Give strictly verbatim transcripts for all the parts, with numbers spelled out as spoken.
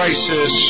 Crisis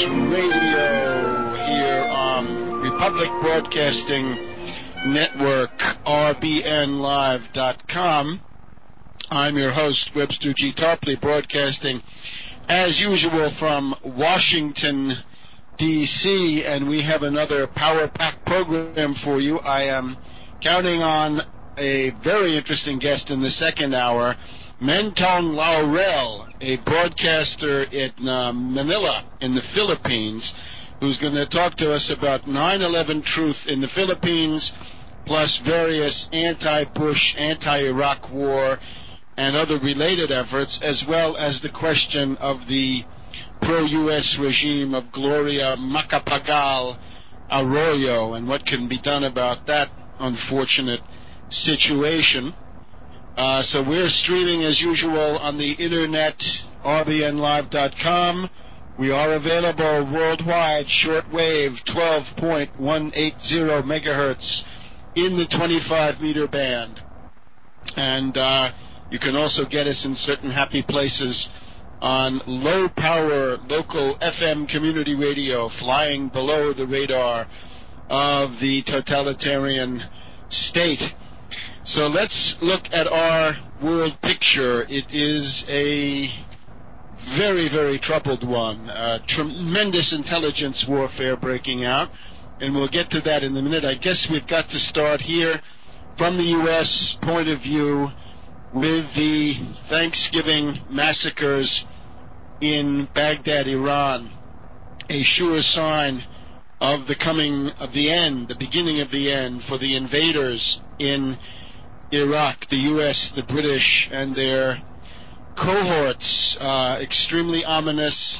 Radio here on Republic Broadcasting Network, R B N live dot com. I'm your host, Webster G. Tarpley, broadcasting as usual from Washington, D C, and we have another power-packed program for you. I am counting on a very interesting guest in the second hour, Mentong Laurel, a broadcaster in uh, Manila in the Philippines, who's going to talk to us about nine eleven truth in the Philippines, plus various anti-Bush, anti-Iraq war, and other related efforts, as well as the question of the pro-U S regime of Gloria Macapagal Arroyo and what can be done about that unfortunate situation. Uh, so we're streaming as usual on the internet, R B N live dot com. We are available worldwide, shortwave, twelve point one eight zero megahertz in the twenty-five meter band. And uh, you can also get us in certain happy places on low-power local F M community radio, flying below the radar of the totalitarian state. So let's look at our world picture. It is a very, very troubled one. Uh, tremendous intelligence warfare breaking out, and we'll get to that in a minute. I guess we've got to start here from the U S point of view with the Thanksgiving massacres in Baghdad, Iran, a sure sign of the coming of the end, the beginning of the end for the invaders in Iraq, the U S, the British, and their cohorts, uh, extremely ominous,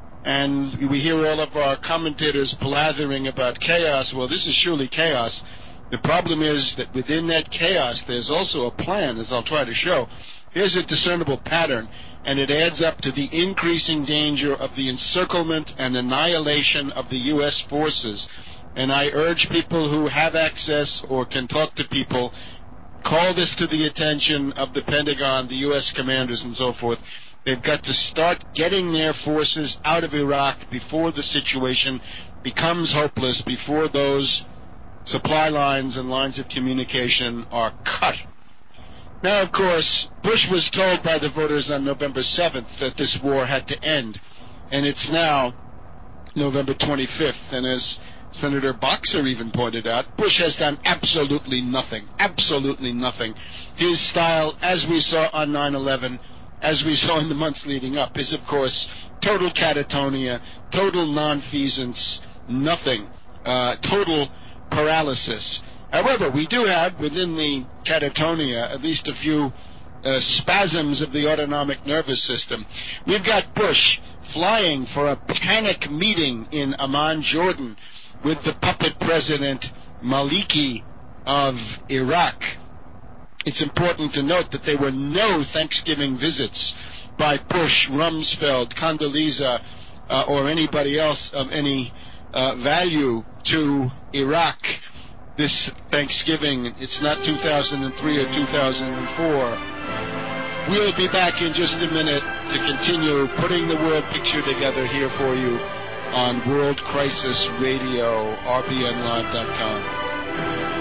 and we hear all of our commentators blathering about chaos. Well, this is surely chaos. The problem is that within that chaos, there's also a plan, as I'll try to show. Here's a discernible pattern, and it adds up to the increasing danger of the encirclement and annihilation of the U S forces. And I urge people who have access or can talk to people, call this to the attention of the Pentagon, the U S commanders, and so forth. They've got to start getting their forces out of Iraq before the situation becomes hopeless, before those supply lines and lines of communication are cut. Now, of course, Bush was told by the voters on November seventh that this war had to end, and it's now November twenty-fifth, and as Senator Boxer even pointed out, Bush has done absolutely nothing, absolutely nothing. His style, as we saw on nine eleven, as we saw in the months leading up, is, of course, total catatonia, total nonfeasance, nothing, uh, total paralysis. However, we do have, within the catatonia, at least a few uh, spasms of the autonomic nervous system. We've got Bush flying for a panic meeting in Amman, Jordan, with the puppet president Maliki of Iraq. It's important to note that there were no Thanksgiving visits by Bush, Rumsfeld, Condoleezza, uh, or anybody else of any uh, value to Iraq this Thanksgiving. It's not two thousand three or two thousand four. We'll be back in just a minute to continue putting the world picture together here for you on World Crisis Radio, R B N live dot com.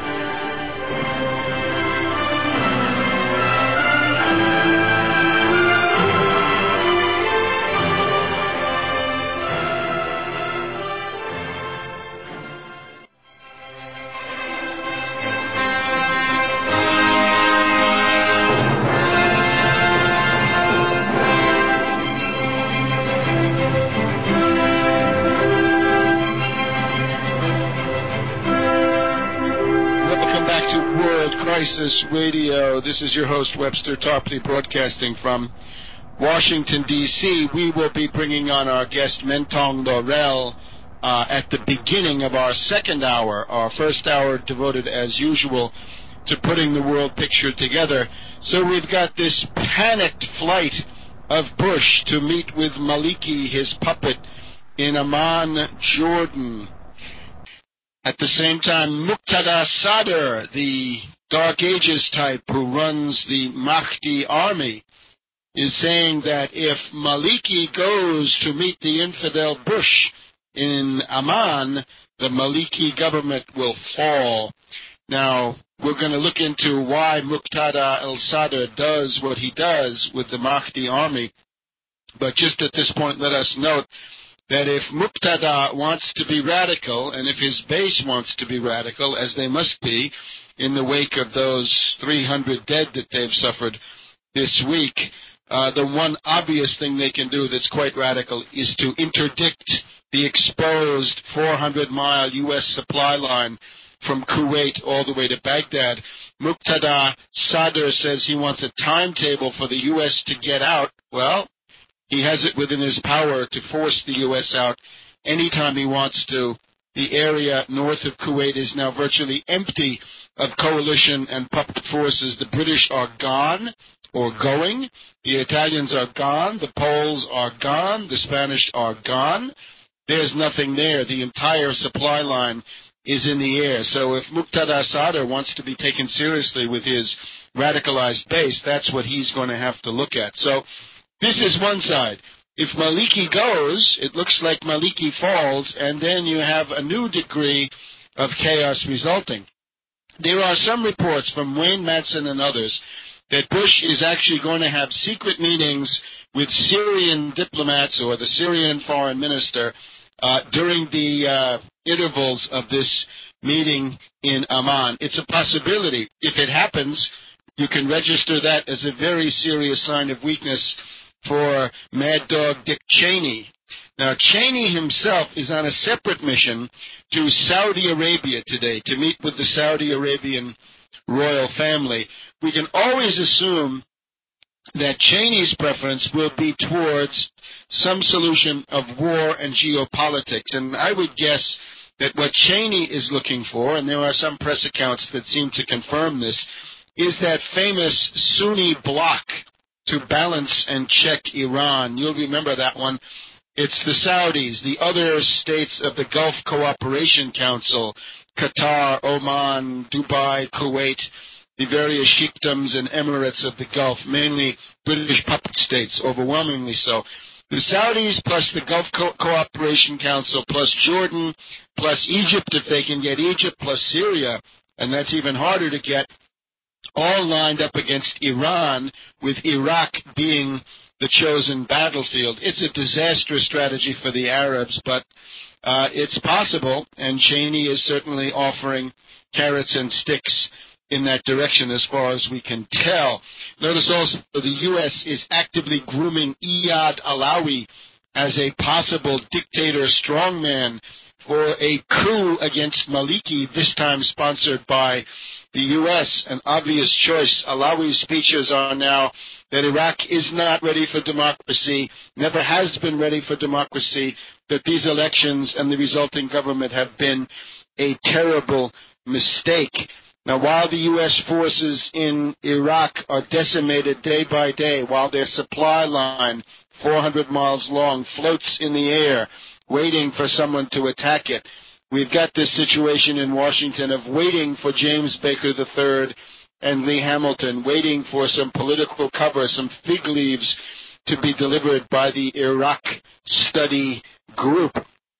Crisis Radio. This is your host, Webster Tarpley, broadcasting from Washington, D C. We will be bringing on our guest, Mentong Laurel, uh, at the beginning of our second hour, our first hour devoted, as usual, to putting the world picture together. So we've got this panicked flight of Bush to meet with Maliki, his puppet, in Amman, Jordan. At the same time, Muqtada Sadr, the Dark Ages type who runs the Mahdi army, is saying that if Maliki goes to meet the infidel Bush in Amman, the Maliki government will fall. Now, we're going to look into why Muqtada al-Sadr does what he does with the Mahdi army. But just at this point, let us note that if Muqtada wants to be radical, and if his base wants to be radical, as they must be, in the wake of those three hundred dead that they've suffered this week, uh, the one obvious thing they can do that's quite radical is to interdict the exposed four hundred mile U S supply line from Kuwait all the way to Baghdad. Muqtada Sadr says he wants a timetable for the U S to get out. Well, he has it within his power to force the U S out anytime he wants to. The area north of Kuwait is now virtually empty of coalition and puppet forces. The British are gone or going. The Italians are gone. The Poles are gone. The Spanish are gone. There's nothing there. The entire supply line is in the air. So if Muqtada Sadr wants to be taken seriously with his radicalized base, that's what he's going to have to look at. So this is one side. If Maliki goes, it looks like Maliki falls, and then you have a new degree of chaos resulting. There are some reports from Wayne Madsen and others that Bush is actually going to have secret meetings with Syrian diplomats or the Syrian foreign minister uh, during the uh, intervals of this meeting in Amman. It's a possibility. If it happens, you can register that as a very serious sign of weakness for Mad Dog Dick Cheney. Now, Cheney himself is on a separate mission to Saudi Arabia today to meet with the Saudi Arabian royal family. We can always assume that Cheney's preference will be towards some solution of war and geopolitics. And I would guess that what Cheney is looking for, and there are some press accounts that seem to confirm this, is that famous Sunni bloc to balance and check Iran. You'll remember that one. It's the Saudis, the other states of the Gulf Cooperation Council, Qatar, Oman, Dubai, Kuwait, the various sheikdoms and emirates of the Gulf, mainly British puppet states, overwhelmingly so. The Saudis plus the Gulf Co- Cooperation Council plus Jordan plus Egypt, if they can get Egypt, plus Syria, and that's even harder to get, all lined up against Iran, with Iraq being the chosen battlefield. It's a disastrous strategy for the Arabs, but uh, it's possible, and Cheney is certainly offering carrots and sticks in that direction as far as we can tell. Notice also the U S is actively grooming Iyad Alawi as a possible dictator strongman for a coup against Maliki, this time sponsored by the U S. An obvious choice. Alawi's speeches are now that Iraq is not ready for democracy, never has been ready for democracy, that these elections and the resulting government have been a terrible mistake. Now, while the U S forces in Iraq are decimated day by day, while their supply line, four hundred miles long, floats in the air, waiting for someone to attack it, we've got this situation in Washington of waiting for James Baker the third and Lee Hamilton, waiting for some political cover, some fig leaves to be delivered by the Iraq Study Group.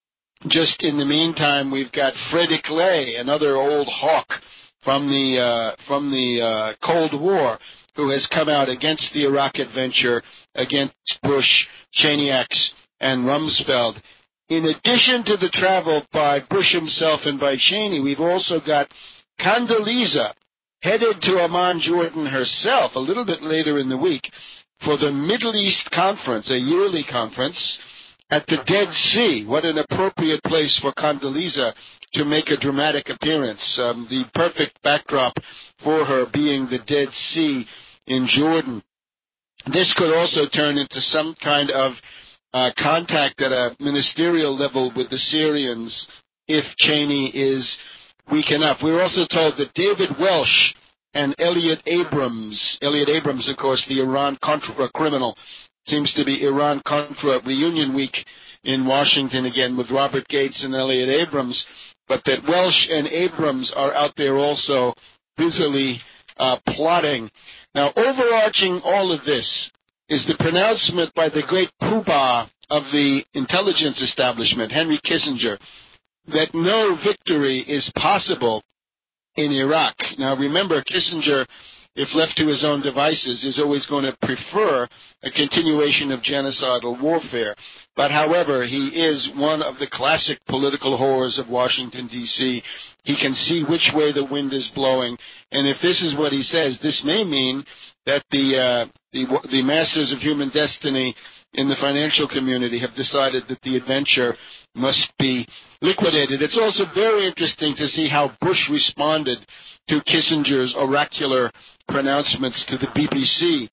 Just in the meantime, we've got Frederick Lay, another old hawk from the uh, from the uh, Cold War, who has come out against the Iraq adventure, against Bush, Cheneyaks, and Rumsfeld. In addition to the travel by Bush himself and by Cheney, we've also got Condoleezza headed to Amman, Jordan herself a little bit later in the week for the Middle East Conference, a yearly conference at the Dead Sea. What an appropriate place for Condoleezza to make a dramatic appearance. Um, the perfect backdrop for her being the Dead Sea in Jordan. This could also turn into some kind of uh, contact at a ministerial level with the Syrians if Cheney is weak enough. We're also told that David Welsh and Elliot Abrams, Elliot Abrams, of course, the Iran-Contra criminal, seems to be Iran-Contra reunion week in Washington again with Robert Gates and Elliot Abrams, but that Welsh and Abrams are out there also busily uh, plotting. Now, overarching all of this is the pronouncement by the great poobah of the intelligence establishment, Henry Kissinger, that no victory is possible in Iraq. Now, remember, Kissinger, if left to his own devices, is always going to prefer a continuation of genocidal warfare. But, however, he is one of the classic political horrors of Washington, D C He can see which way the wind is blowing. And if this is what he says, this may mean that the, uh, the, the masters of human destiny in the financial community have decided that the adventure must be liquidated. It's also very interesting to see how Bush responded to Kissinger's oracular pronouncements to the B B C.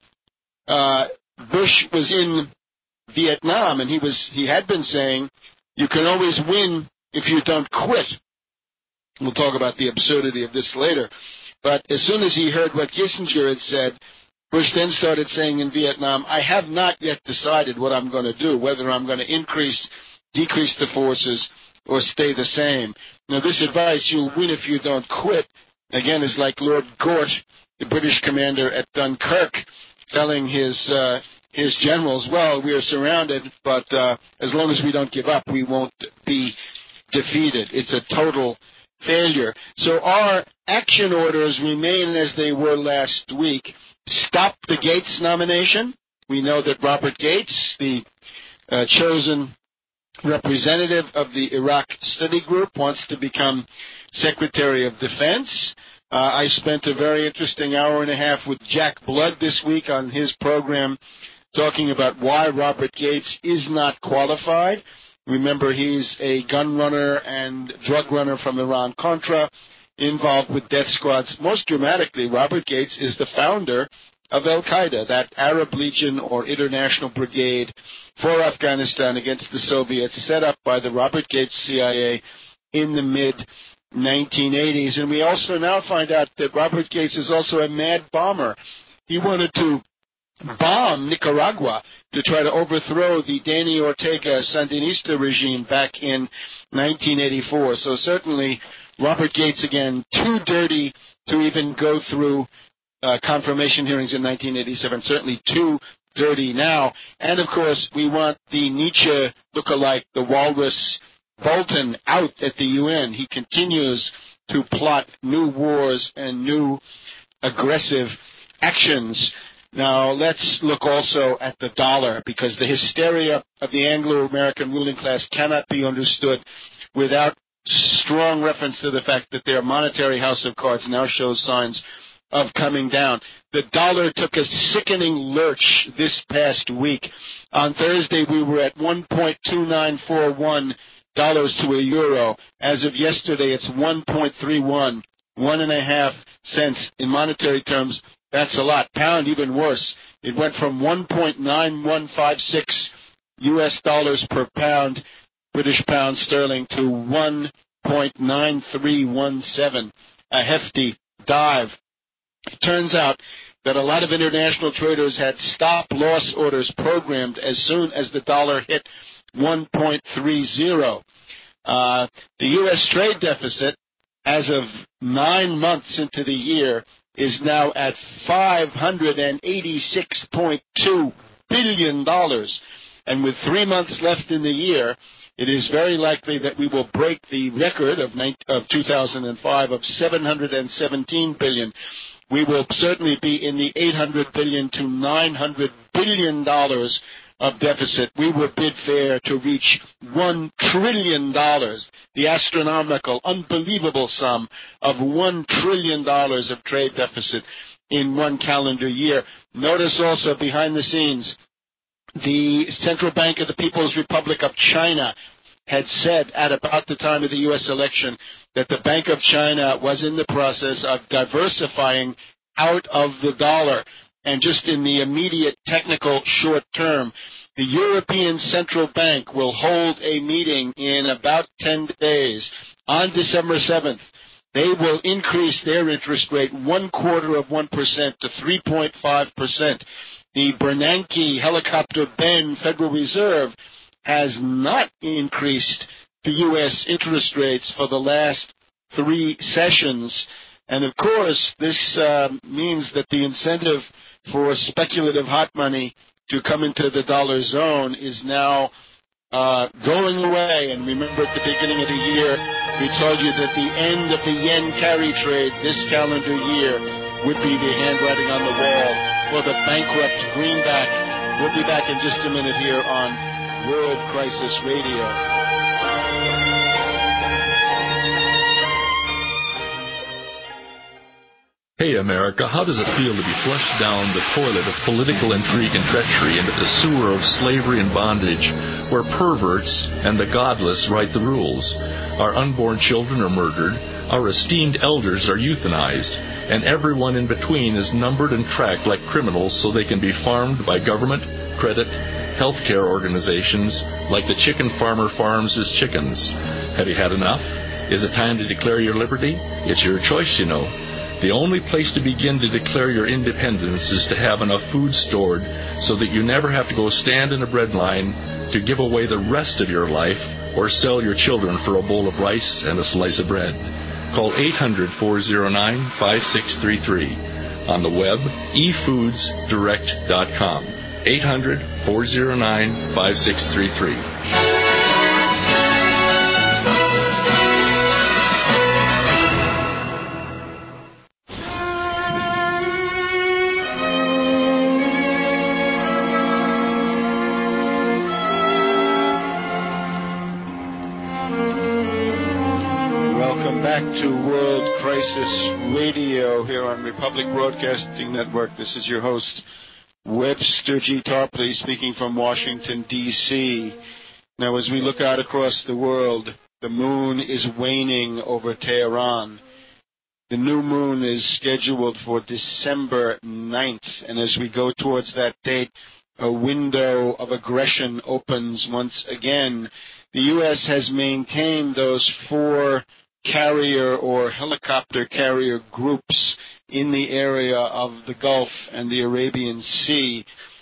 Uh, Bush was in Vietnam, and he was he had been saying, you can always win if you don't quit. We'll talk about the absurdity of this later. But as soon as he heard what Kissinger had said, Bush then started saying in Vietnam, I have not yet decided what I'm going to do, whether I'm going to increase, decrease the forces, or stay the same. Now, this advice, you'll win if you don't quit, again, is like Lord Gort, the British commander at Dunkirk, telling his uh, his generals, well, we are surrounded, but uh, as long as we don't give up, we won't be defeated. It's a total failure. So our action orders remain as they were last week. Stop the Gates nomination. We know that Robert Gates, the uh, chosen representative of the Iraq Study Group, wants to become Secretary of Defense. Uh, I spent a very interesting hour and a half with Jack Blood this week on his program talking about why Robert Gates is not qualified. Remember, he's a gun runner and drug runner from Iran-Contra, involved with death squads. Most dramatically, Robert Gates is the founder of Al-Qaeda, that Arab Legion or International Brigade for Afghanistan against the Soviets, set up by the Robert Gates C I A in the mid nineteen eighties. And we also now find out that Robert Gates is also a mad bomber. He wanted to bomb Nicaragua to try to overthrow the Dani Ortega Sandinista regime back in nineteen eighty-four. So certainly Robert Gates, again, too dirty to even go through uh, confirmation hearings in nineteen eighty-seven, certainly too dirty now. And, of course, we want the Nietzsche lookalike, the walrus Bolton, out at the U N. He continues to plot new wars and new aggressive actions. Now, let's look also at the dollar, because the hysteria of the Anglo-American ruling class cannot be understood without strong reference to the fact that their monetary house of cards now shows signs of coming down. The dollar took a sickening lurch this past week. On Thursday, we were at one point two nine four one dollars to a euro. As of yesterday, it's one point three one, one and a half cents in monetary terms. That's a lot. Pound, even worse. It went from one point nine one five six U S dollars per pound, British pound sterling, to one point nine three one seven, a hefty dive. It turns out that a lot of international traders had stop-loss orders programmed as soon as the dollar hit one point three zero. Uh, the U S trade deficit, as of nine months into the year, is now at five hundred eighty-six point two billion dollars. And with three months left in the year, it is very likely that we will break the record of, of two thousand five of seven hundred seventeen billion dollars. We will certainly be in the eight hundred billion dollars to nine hundred billion dollars of deficit. We were bid fair to reach one trillion dollars, the astronomical, unbelievable sum of one trillion dollars of trade deficit in one calendar year. Notice also behind the scenes, the Central Bank of the People's Republic of China had said at about the time of the U S election that the Bank of China was in the process of diversifying out of the dollar. And just in the immediate technical short term, the European Central Bank will hold a meeting in about ten days. On December seventh, they will increase their interest rate one quarter of one percent to three point five percent. The Bernanke Helicopter Ben Federal Reserve has not increased the U S interest rates for the last three sessions. And, of course, this uh, means that the incentive for speculative hot money to come into the dollar zone is now uh, going away. And remember, at the beginning of the year, we told you that the end of the yen carry trade this calendar year would be the handwriting on the wall for the bankrupt greenback. We'll be back in just a minute here on World Crisis Radio. Hey, America, how does it feel to be flushed down the toilet of political intrigue and treachery into the sewer of slavery and bondage, where perverts and the godless write the rules? Our unborn children are murdered, our esteemed elders are euthanized, and everyone in between is numbered and tracked like criminals so they can be farmed by government, credit, healthcare organizations, like the chicken farmer farms his chickens. Have you had enough? Is it time to declare your liberty? It's your choice, you know. The only place to begin to declare your independence is to have enough food stored so that you never have to go stand in a bread line to give away the rest of your life or sell your children for a bowl of rice and a slice of bread. Call eight hundred, four oh nine, five six three three. On the web, e foods direct dot com. eight hundred, four oh nine, five six three three. To World Crisis Radio here on Republic Broadcasting Network. This is your host, Webster G. Tarpley, speaking from Washington, D C Now, as we look out across the world, the moon is waning over Tehran. The new moon is scheduled for December ninth, and as we go towards that date, a window of aggression opens once again. The U S has maintained those four carrier or helicopter carrier groups in the area of the Gulf and the Arabian Sea.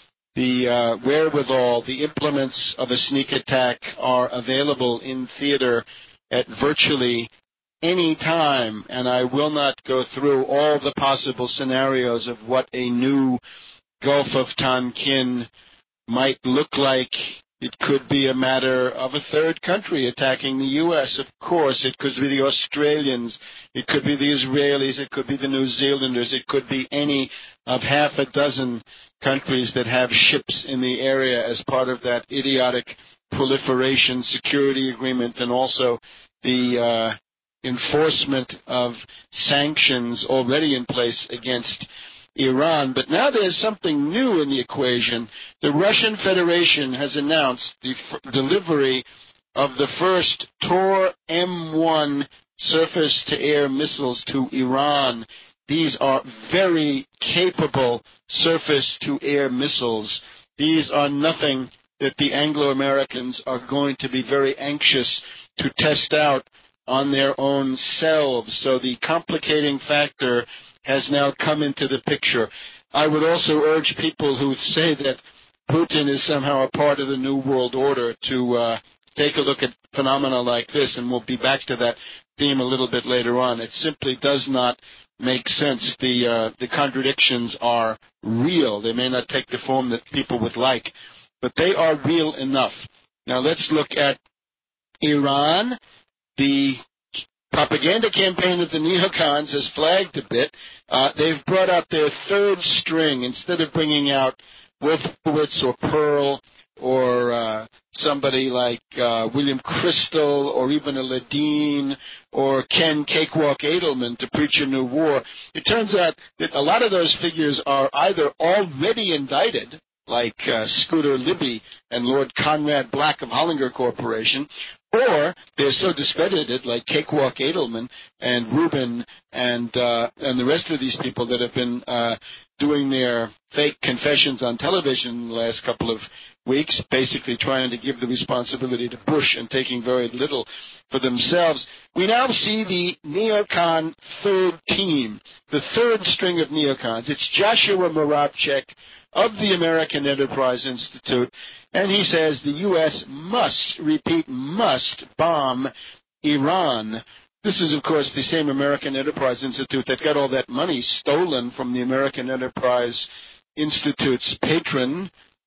The uh, wherewithal, the implements of a sneak attack are available in theater at virtually any time, and I will not go through all the possible scenarios of what a new Gulf of Tonkin might look like. It could be a matter of a third country attacking the U S, of course. It could be the Australians. It could be the Israelis. It could be the New Zealanders. It could be any of half a dozen countries that have ships in the area as part of that idiotic proliferation security agreement, and also the uh, enforcement of sanctions already in place against Iran. But now there's something new in the equation. The Russian Federation has announced the f- delivery of the first Tor M one surface-to-air missiles to Iran. These are very capable surface-to-air missiles. These are nothing that the Anglo-Americans are going to be very anxious to test out on their own selves. So the complicating factor has now come into the picture. I would also urge people who say that Putin is somehow a part of the New World Order to uh, take a look at phenomena like this, and we'll be back to that theme a little bit later on. It simply does not make sense. The, uh, the contradictions are real. They may not take the form that people would like, but they are real enough. Now let's look at Iran. The propaganda campaign of the neocons has flagged a bit. Uh, they've brought out their third string. Instead of bringing out Wolfowitz or Pearl or uh, somebody like uh, William Crystal or even a Ledeen or Ken Cakewalk Edelman to preach a new war, it turns out that a lot of those figures are either already indicted, like uh, Scooter Libby and Lord Conrad Black of Hollinger Corporation, or they're so discredited, like Cakewalk Edelman and Rubin and uh, and the rest of these people that have been uh, doing their fake confessions on television the last couple of weeks, basically trying to give the responsibility to Bush and taking very little for themselves. We now see the neocon third team, the third string of neocons. It's Joshua Moravchik of the American Enterprise Institute, and he says the U S must, repeat, must bomb Iran. This is, of course, the same American Enterprise Institute that got all that money stolen from the American Enterprise Institute's patron,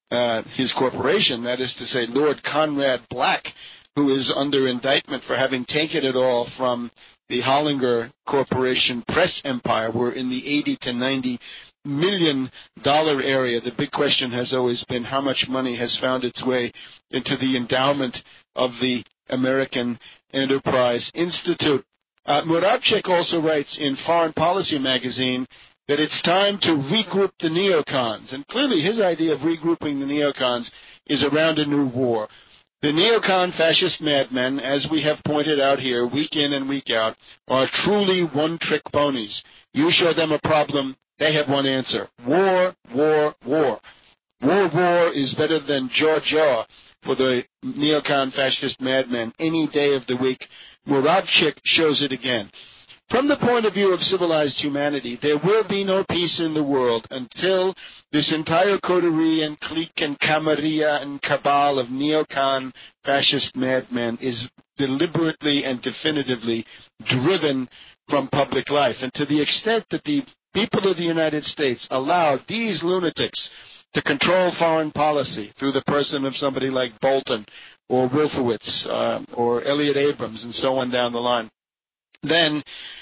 uh, his corporation, that is to say Lord Conrad Black, who is under indictment for having taken it all from the Hollinger Corporation press empire. We're in the eighty to ninety million dollar area. The big question has always been how much money has found its way into the endowment of the American Enterprise Institute. Uh, Muravchik also writes in Foreign Policy magazine that it's time to regroup the neocons. And clearly his idea of regrouping the neocons is around a new war. The neocon fascist madmen, as we have pointed out here week in and week out, are truly one-trick ponies. You show them a problem, they have one answer. War, war, war. War, war is better than jaw, jaw for the neocon fascist madmen any day of the week. Muravchik shows it again. From the point of view of civilized humanity, there will be no peace in the world until this entire coterie and clique and camarilla and cabal of neocon fascist madmen is deliberately and definitively driven from public life. And to the extent that the people of the United States allow these lunatics to control foreign policy through the person of somebody like Bolton or Wolfowitz uh, or Elliott Abrams and so on down the line, then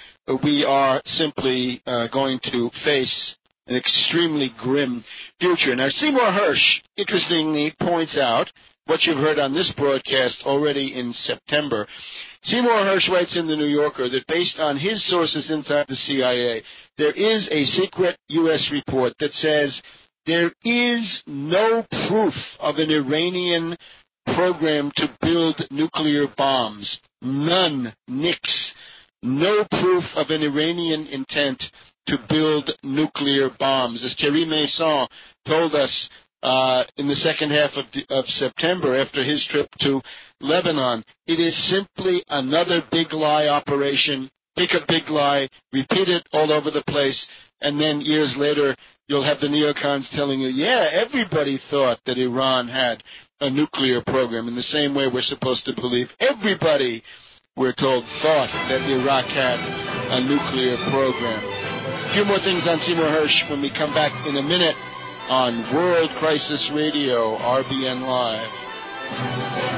we are simply uh, going to face an extremely grim future. Now, Seymour Hersh, interestingly, points out what you've heard on this broadcast already in September. Seymour Hersh writes in The New Yorker that based on his sources inside the C I A, there is a secret U S report that says there is no proof of an Iranian program to build nuclear bombs. None. Nix. No proof of an Iranian intent to build nuclear bombs. As Thierry Meyssan told us uh, in the second half of, of September after his trip to Lebanon, it is simply another big lie operation. Pick a big lie, repeat it all over the place, and then years later you'll have the neocons telling you, yeah, everybody thought that Iran had a nuclear program, in the same way we're supposed to believe everybody, we're told, thought that Iraq had a nuclear program. A few more things on Seymour Hersh when we come back in a minute on World Crisis Radio, R B N Live.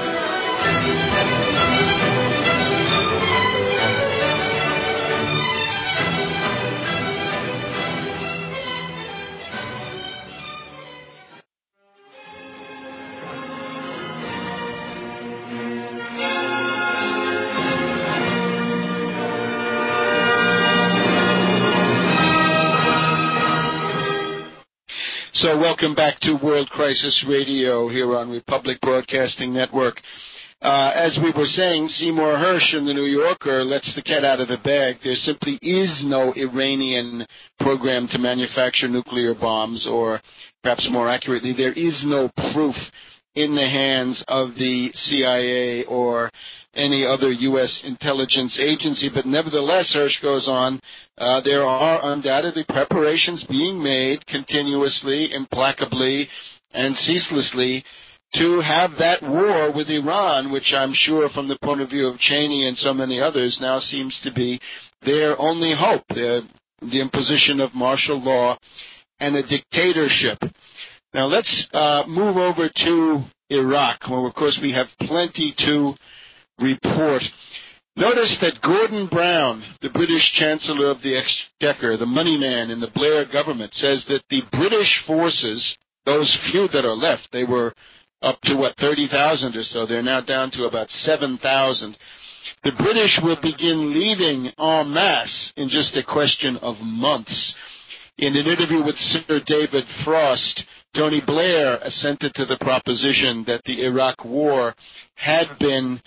So welcome back to World Crisis Radio here on Republic Broadcasting Network. Uh, as we were saying, Seymour Hersh in The New Yorker lets the cat out of the bag. There simply is no Iranian program to manufacture nuclear bombs, or perhaps more accurately, there is no proof in the hands of the C I A or any other U S intelligence agency. But nevertheless, Hersh goes on, uh, there are undoubtedly preparations being made continuously, implacably, and ceaselessly to have that war with Iran, which I'm sure from the point of view of Cheney and so many others now seems to be their only hope, the, the imposition of martial law and a dictatorship. Now let's uh, move over to Iraq, where of course we have plenty to report. Notice that Gordon Brown, the British Chancellor of the Exchequer, the money man in the Blair government, says that the British forces, those few that are left, they were up to, what, thirty thousand or so. They're now down to about seven thousand. The British will begin leaving en masse in just a question of months. In an interview with Sir David Frost, Tony Blair assented to the proposition that the Iraq war had been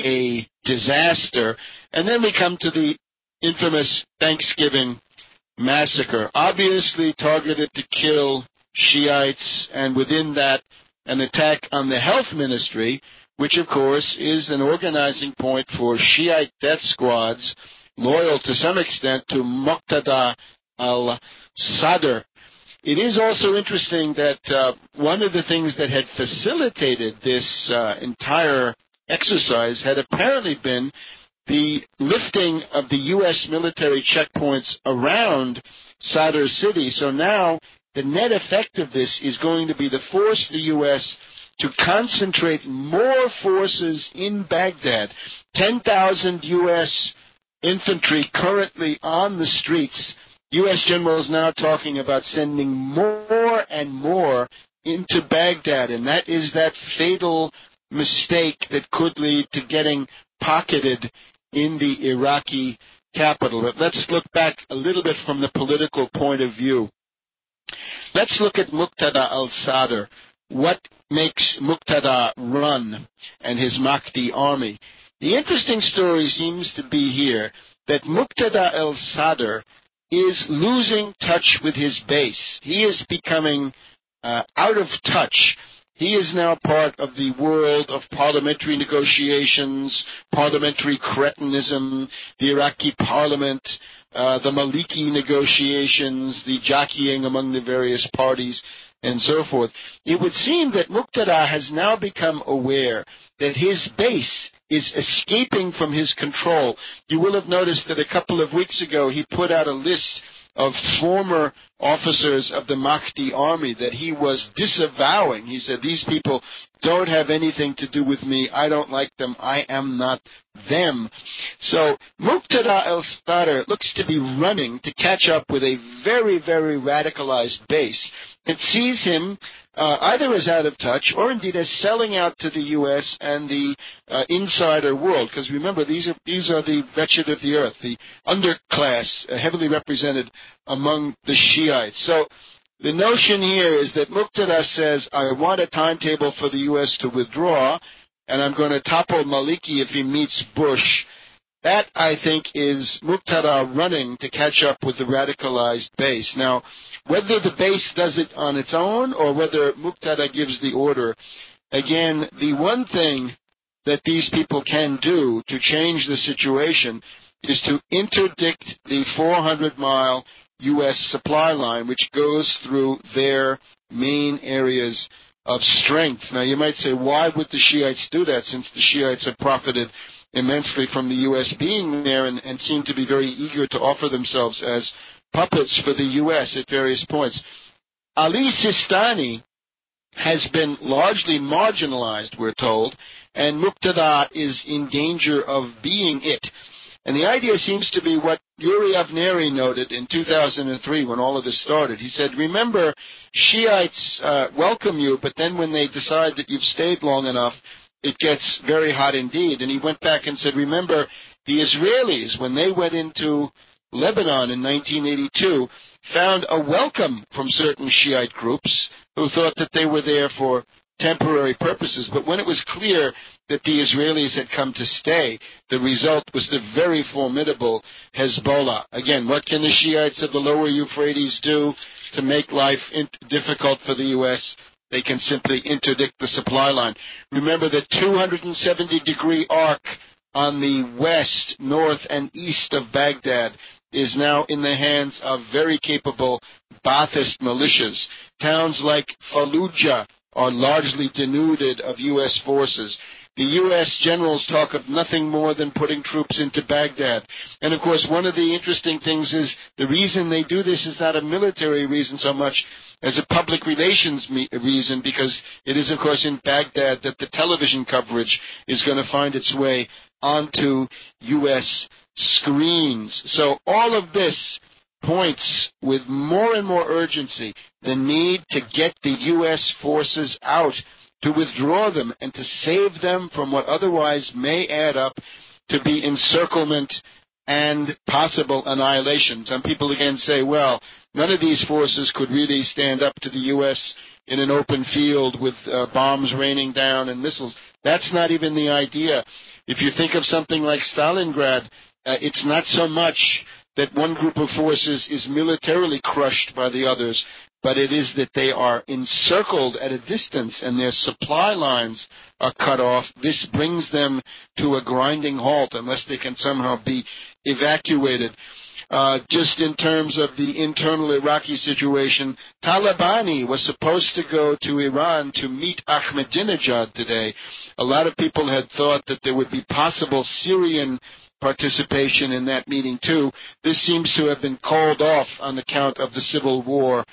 a disaster. And then we come to the infamous Thanksgiving massacre, obviously targeted to kill Shiites, and within that, an attack on the health ministry, which, of course, is an organizing point for Shiite death squads, loyal to some extent to Muqtada al-Sadr. It is also interesting that uh, one of the things that had facilitated this uh, entire exercise had apparently been the lifting of the U S military checkpoints around Sadr City. So now the net effect of this is going to be to force the U S to concentrate more forces in Baghdad. ten thousand U S infantry currently on the streets. U S generals now talking about sending more and more into Baghdad, and that is that fatal mistake that could lead to getting pocketed in the Iraqi capital. But let's look back a little bit from the political point of view. Let's look at Muqtada al-Sadr. What makes Muqtada run and his Mahdi army? The interesting story seems to be here that Muqtada al-Sadr is losing touch with his base. He is becoming uh, out of touch. He is now part of the world of parliamentary negotiations, parliamentary cretinism, the Iraqi parliament, uh, the Maliki negotiations, the jockeying among the various parties, and so forth. It would seem that Muqtada has now become aware that his base is escaping from his control. You will have noticed that a couple of weeks ago he put out a list of former officers of the Mahdi army that he was disavowing. He said, these people don't have anything to do with me. I don't like them. I am not them. So Muqtada al-Sadr looks to be running to catch up with a very, very radicalized base. It sees him uh, either as out of touch or indeed as selling out to the U S and the uh, insider world. Because remember, these are these are the wretched of the earth, the underclass, uh, heavily represented among the Shiites. So the notion here is that Muqtada says, I want a timetable for the U S to withdraw, and I'm going to topple Maliki if he meets Bush. That, I think, is Muqtada running to catch up with the radicalized base. Now, whether the base does it on its own or whether Muqtada gives the order, again, the one thing that these people can do to change the situation is to interdict the four hundred mile U S supply line, which goes through their main areas of strength. Now, you might say, why would the Shiites do that, since the Shiites have profited immensely from the U S being there and, and seem to be very eager to offer themselves as puppets for the U S at various points. Ali Sistani has been largely marginalized, we're told, and Muqtada is in danger of being it. And the idea seems to be what Yuri Avneri noted in two thousand three when all of this started. He said, remember, Shiites uh, welcome you, but then when they decide that you've stayed long enough, it gets very hot indeed. And he went back and said, remember, the Israelis, when they went into Lebanon in nineteen eighty-two, found a welcome from certain Shiite groups who thought that they were there for temporary purposes. But when it was clear that the Israelis had come to stay, the result was the very formidable Hezbollah. Again, what can the Shiites of the lower Euphrates do to make life in- difficult for the U S? They can simply interdict the supply line. Remember the two hundred seventy degree arc on the west, north, and east of Baghdad is now in the hands of very capable Ba'athist militias. Towns like Fallujah are largely denuded of U S forces. The U S generals talk of nothing more than putting troops into Baghdad. And, of course, one of the interesting things is the reason they do this is not a military reason so much as a public relations me- reason, because it is, of course, in Baghdad that the television coverage is going to find its way onto U S screens. So all of this points with more and more urgency the need to get the U S forces out, to withdraw them, and to save them from what otherwise may add up to be encirclement and possible annihilation. Some people again say, well, none of these forces could really stand up to the U S in an open field with uh, bombs raining down and missiles. That's not even the idea. If you think of something like Stalingrad, uh, it's not so much that one group of forces is militarily crushed by the others, but it is that they are encircled at a distance and their supply lines are cut off. This brings them to a grinding halt unless they can somehow be evacuated. Uh, just in terms of the internal Iraqi situation, Talabani was supposed to go to Iran to meet Ahmadinejad today. A lot of people had thought that there would be possible Syrian participation in that meeting too. This seems to have been called off on account of the civil war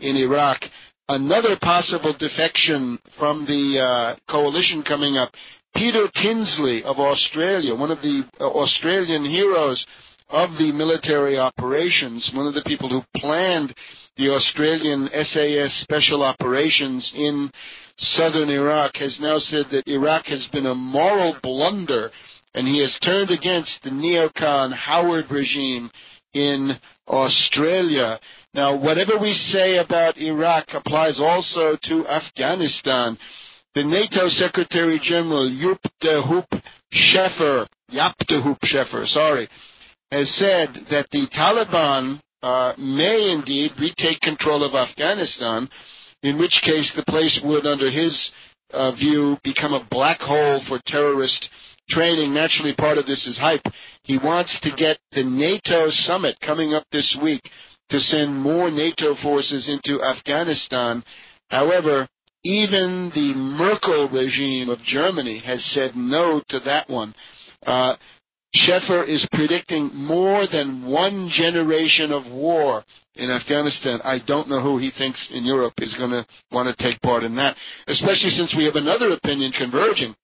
in Iraq. Another possible defection from the uh, coalition coming up, Peter Tinsley of Australia, one of the uh, Australian heroes of the military operations, one of the people who planned the Australian S A S special operations in southern Iraq, has now said that Iraq has been a moral blunder, and he has turned against the neocon Howard regime in Australia. Now, whatever we say about Iraq applies also to Afghanistan. The NATO Secretary General Joop de Hoop Scheffer, Jaap de Hoop Scheffer, sorry, has said that the Taliban uh, may indeed retake control of Afghanistan, in which case the place would, under his uh, view, become a black hole for terrorist training. Naturally, part of this is hype. He wants to get the NATO summit coming up this week to send more NATO forces into Afghanistan. However, even the Merkel regime of Germany has said no to that one. Uh, Scheffer is predicting more than one generation of war in Afghanistan. I don't know who he thinks in Europe is going to want to take part in that, especially since we have another opinion converging.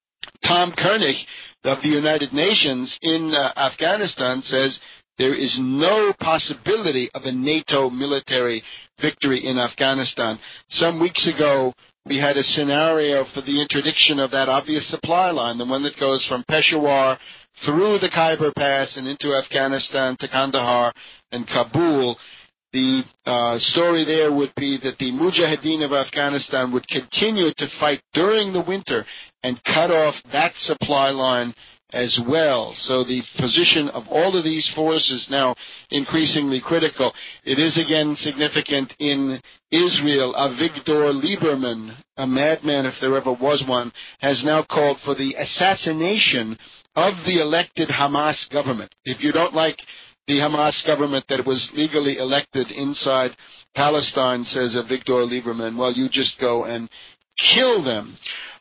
Tom Koenig of the United Nations in uh, Afghanistan says there is no possibility of a NATO military victory in Afghanistan. Some weeks ago, we had a scenario for the interdiction of that obvious supply line, the one that goes from Peshawar through the Khyber Pass and into Afghanistan to Kandahar and Kabul. The uh, story there would be that the Mujahideen of Afghanistan would continue to fight during the winter and cut off that supply line as well. So the position of all of these forces now increasingly critical. It is again significant in Israel. Avigdor Lieberman, a madman if there ever was one, has now called for the assassination of the elected Hamas government. If you don't like the Hamas government that was legally elected inside Palestine, says Avigdor Lieberman, well, you just go and kill them.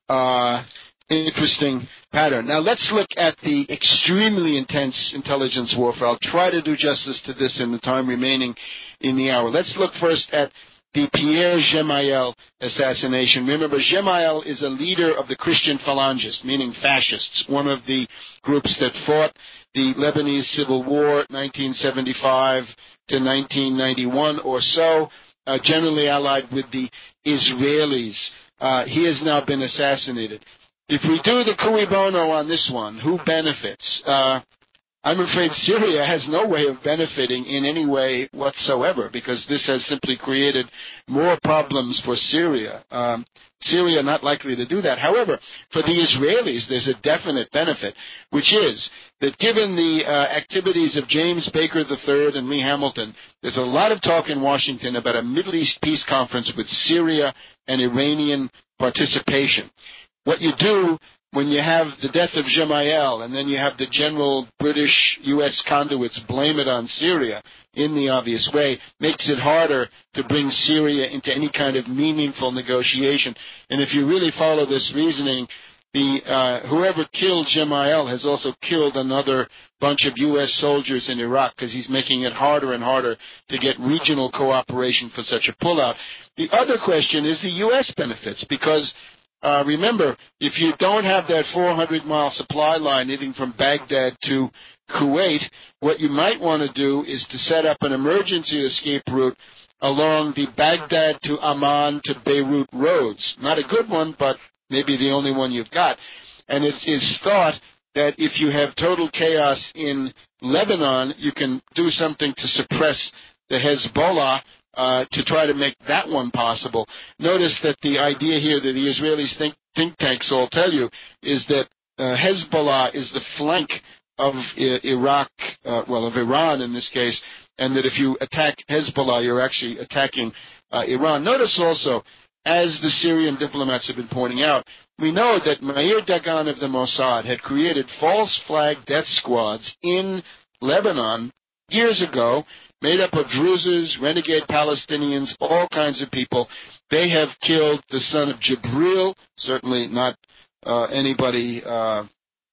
Uh, interesting pattern. Now, let's look at the extremely intense intelligence warfare. I'll try to do justice to this in the time remaining in the hour. Let's look first at the Pierre Gemayel assassination. Remember, Gemayel is a leader of the Christian Phalangists, meaning fascists, one of the groups that fought the Lebanese Civil War, nineteen seventy-five to nineteen ninety-one or so, uh, generally allied with the Israelis. Uh, he has now been assassinated. If we do the cui bono on this one, who benefits? Uh, I'm afraid Syria has no way of benefiting in any way whatsoever, because this has simply created more problems for Syria. Um, Syria not likely to do that. However, for the Israelis, there's a definite benefit, which is that given the uh, activities of James Baker the third and Lee Hamilton, there's a lot of talk in Washington about a Middle East peace conference with Syria and Iranian participation. What you do when you have the death of Gemayel and then you have the general British U S conduits blame it on Syria in the obvious way, makes it harder to bring Syria into any kind of meaningful negotiation. And if you really follow this reasoning, the uh, whoever killed Gemayel has also killed another bunch of U S soldiers in Iraq, because he's making it harder and harder to get regional cooperation for such a pullout. The other question is the U S benefits, because Uh, remember, if you don't have that four hundred mile supply line leading from Baghdad to Kuwait, what you might want to do is to set up an emergency escape route along the Baghdad to Amman to Beirut roads. Not a good one, but maybe the only one you've got. And it is thought that if you have total chaos in Lebanon, you can do something to suppress the Hezbollah, Uh, to try to make that one possible. Notice that the idea here that the Israelis think, think tanks all tell you is that uh, Hezbollah is the flank of I- Iraq, uh, well, of Iran in this case, and that if you attack Hezbollah, you're actually attacking uh, Iran. Notice also, as the Syrian diplomats have been pointing out, we know that Meir Dagan of the Mossad had created false flag death squads in Lebanon years ago, made up of Druzes, renegade Palestinians, all kinds of people. They have killed the son of Jibril, certainly not uh, anybody uh,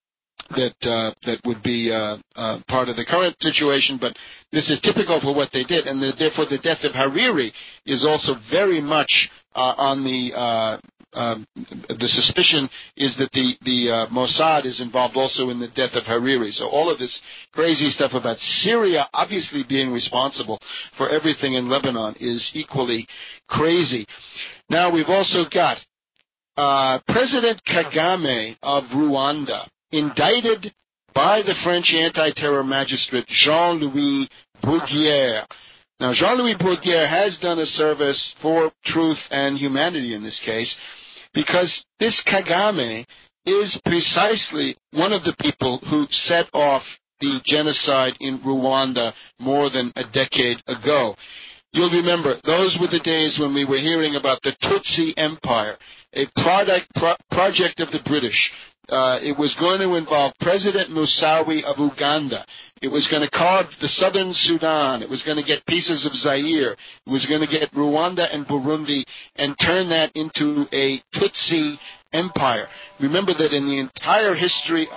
that uh, that would be uh, uh, part of the current situation, but this is typical for what they did, and the, therefore the death of Hariri is also very much uh, on the uh, uh, the suspicion is that the the uh, Mossad is involved also in the death of Hariri. So all of this crazy stuff about Syria obviously being responsible for everything in Lebanon is equally crazy. Now we've also got uh, President Kagame of Rwanda indicted by the French anti-terror magistrate Jean-Louis Bruguière. Now, Jean-Louis Bruguière has done a service for truth and humanity in this case, because this Kagame is precisely one of the people who set off the genocide in Rwanda more than a decade ago. You'll remember, those were the days when we were hearing about the Tutsi Empire, a product, pro- project of the British. Uh, it was going to involve President Musawi of Uganda. It was going to carve the southern Sudan. It was going to get pieces of Zaire. It was going to get Rwanda and Burundi and turn that into a Tutsi empire. Remember that in the entire history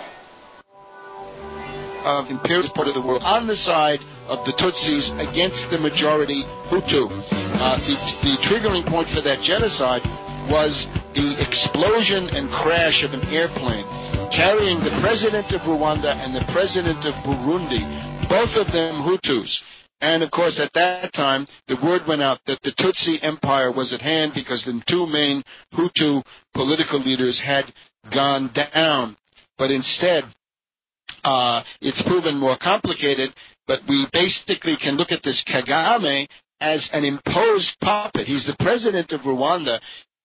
of imperialist part of the world, on the side of the Tutsis against the majority Hutu, uh, the, the triggering point for that genocide was the explosion and crash of an airplane carrying the president of Rwanda and the president of Burundi, both of them Hutus. And, of course, at that time, the word went out that the Tutsi Empire was at hand because the two main Hutu political leaders had gone down. But instead, uh, it's proven more complicated, but we basically can look at this Kagame as an imposed puppet. He's the president of Rwanda,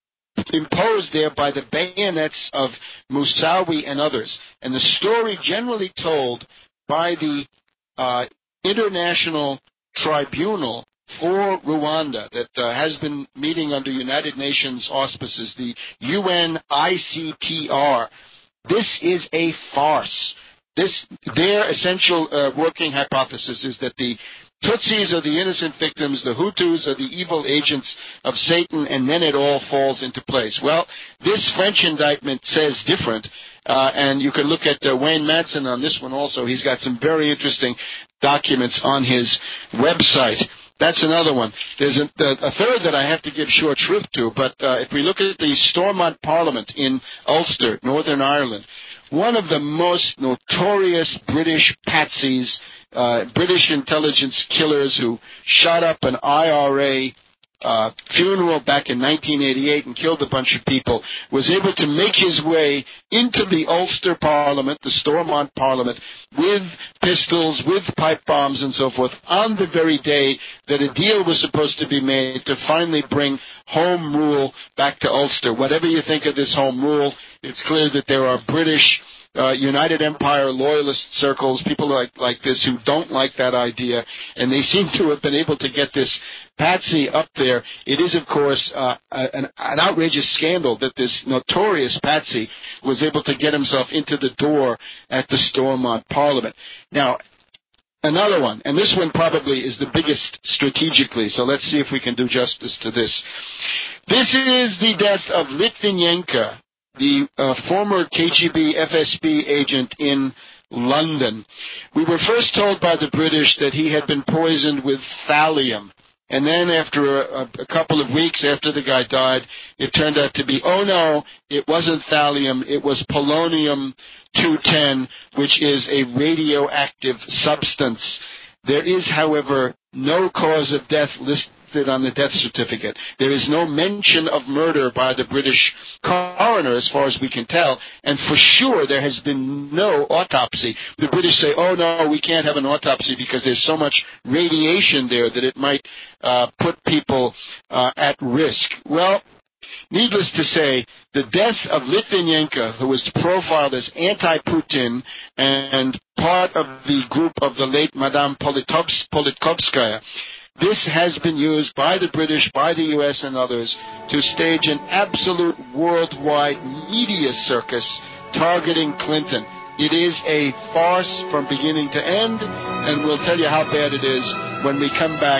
imposed there by the bayonets of Musawi and others. And the story generally told by the uh, International Tribunal for Rwanda that uh, has been meeting under United Nations auspices, the U N I C T R. This is a farce. This, their essential uh, working hypothesis is that the Tutsis are the innocent victims, the Hutus are the evil agents of Satan, and then it all falls into place. Well, this French indictment says different, uh, and you can look at uh, Wayne Madsen on this one also. He's got some very interesting documents on his website. That's another one. There's a, a third that I have to give short shrift to, but uh, if we look at the Stormont Parliament in Ulster, Northern Ireland, one of the most notorious British patsies, uh, British intelligence killers who shot up an I R A uh, funeral back in nineteen eighty-eight and killed a bunch of people, was able to make his way into the Ulster Parliament, the Stormont Parliament, with pistols, with pipe bombs and so forth, on the very day that a deal was supposed to be made to finally bring home rule back to Ulster. Whatever you think of this home rule, it's clear that there are British Uh, United Empire loyalist circles, people like, like this who don't like that idea, and they seem to have been able to get this patsy up there. It is, of course, uh, an, an outrageous scandal that this notorious patsy was able to get himself into the door at the Stormont Parliament. Now, another one, and this one probably is the biggest strategically, so let's see if we can do justice to this. This is the death of Litvinenko, the uh, former K G B F S B agent in London. We were first told by the British that he had been poisoned with thallium. And then after a, a couple of weeks after the guy died, it turned out to be, oh no, it wasn't thallium, it was polonium two ten, which is a radioactive substance. There is, however, no cause of death listed on the death certificate. There is no mention of murder by the British coroner, as far as we can tell, and for sure there has been no autopsy. The British say, oh no, we can't have an autopsy because there's so much radiation there that it might uh, put people uh, at risk. Well, needless to say, the death of Litvinenko, who was profiled as anti-Putin and part of the group of the late Madame Politkovskaya, this has been used by the British, by the U S and others to stage an absolute worldwide media circus targeting Clinton. It is a farce from beginning to end, and we'll tell you how bad it is when we come back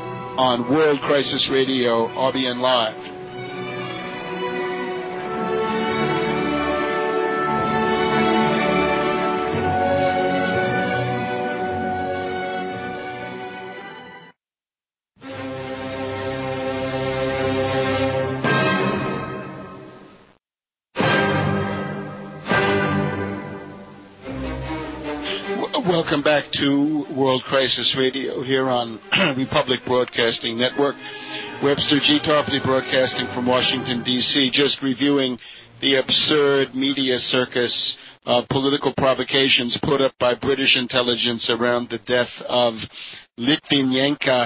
on World Crisis Radio, R B N Live. Welcome back to World Crisis Radio here on Republic Broadcasting Network. Webster G. Tarpley broadcasting from Washington, D C, just reviewing the absurd media circus of political provocations put up by British intelligence around the death of Litvinenko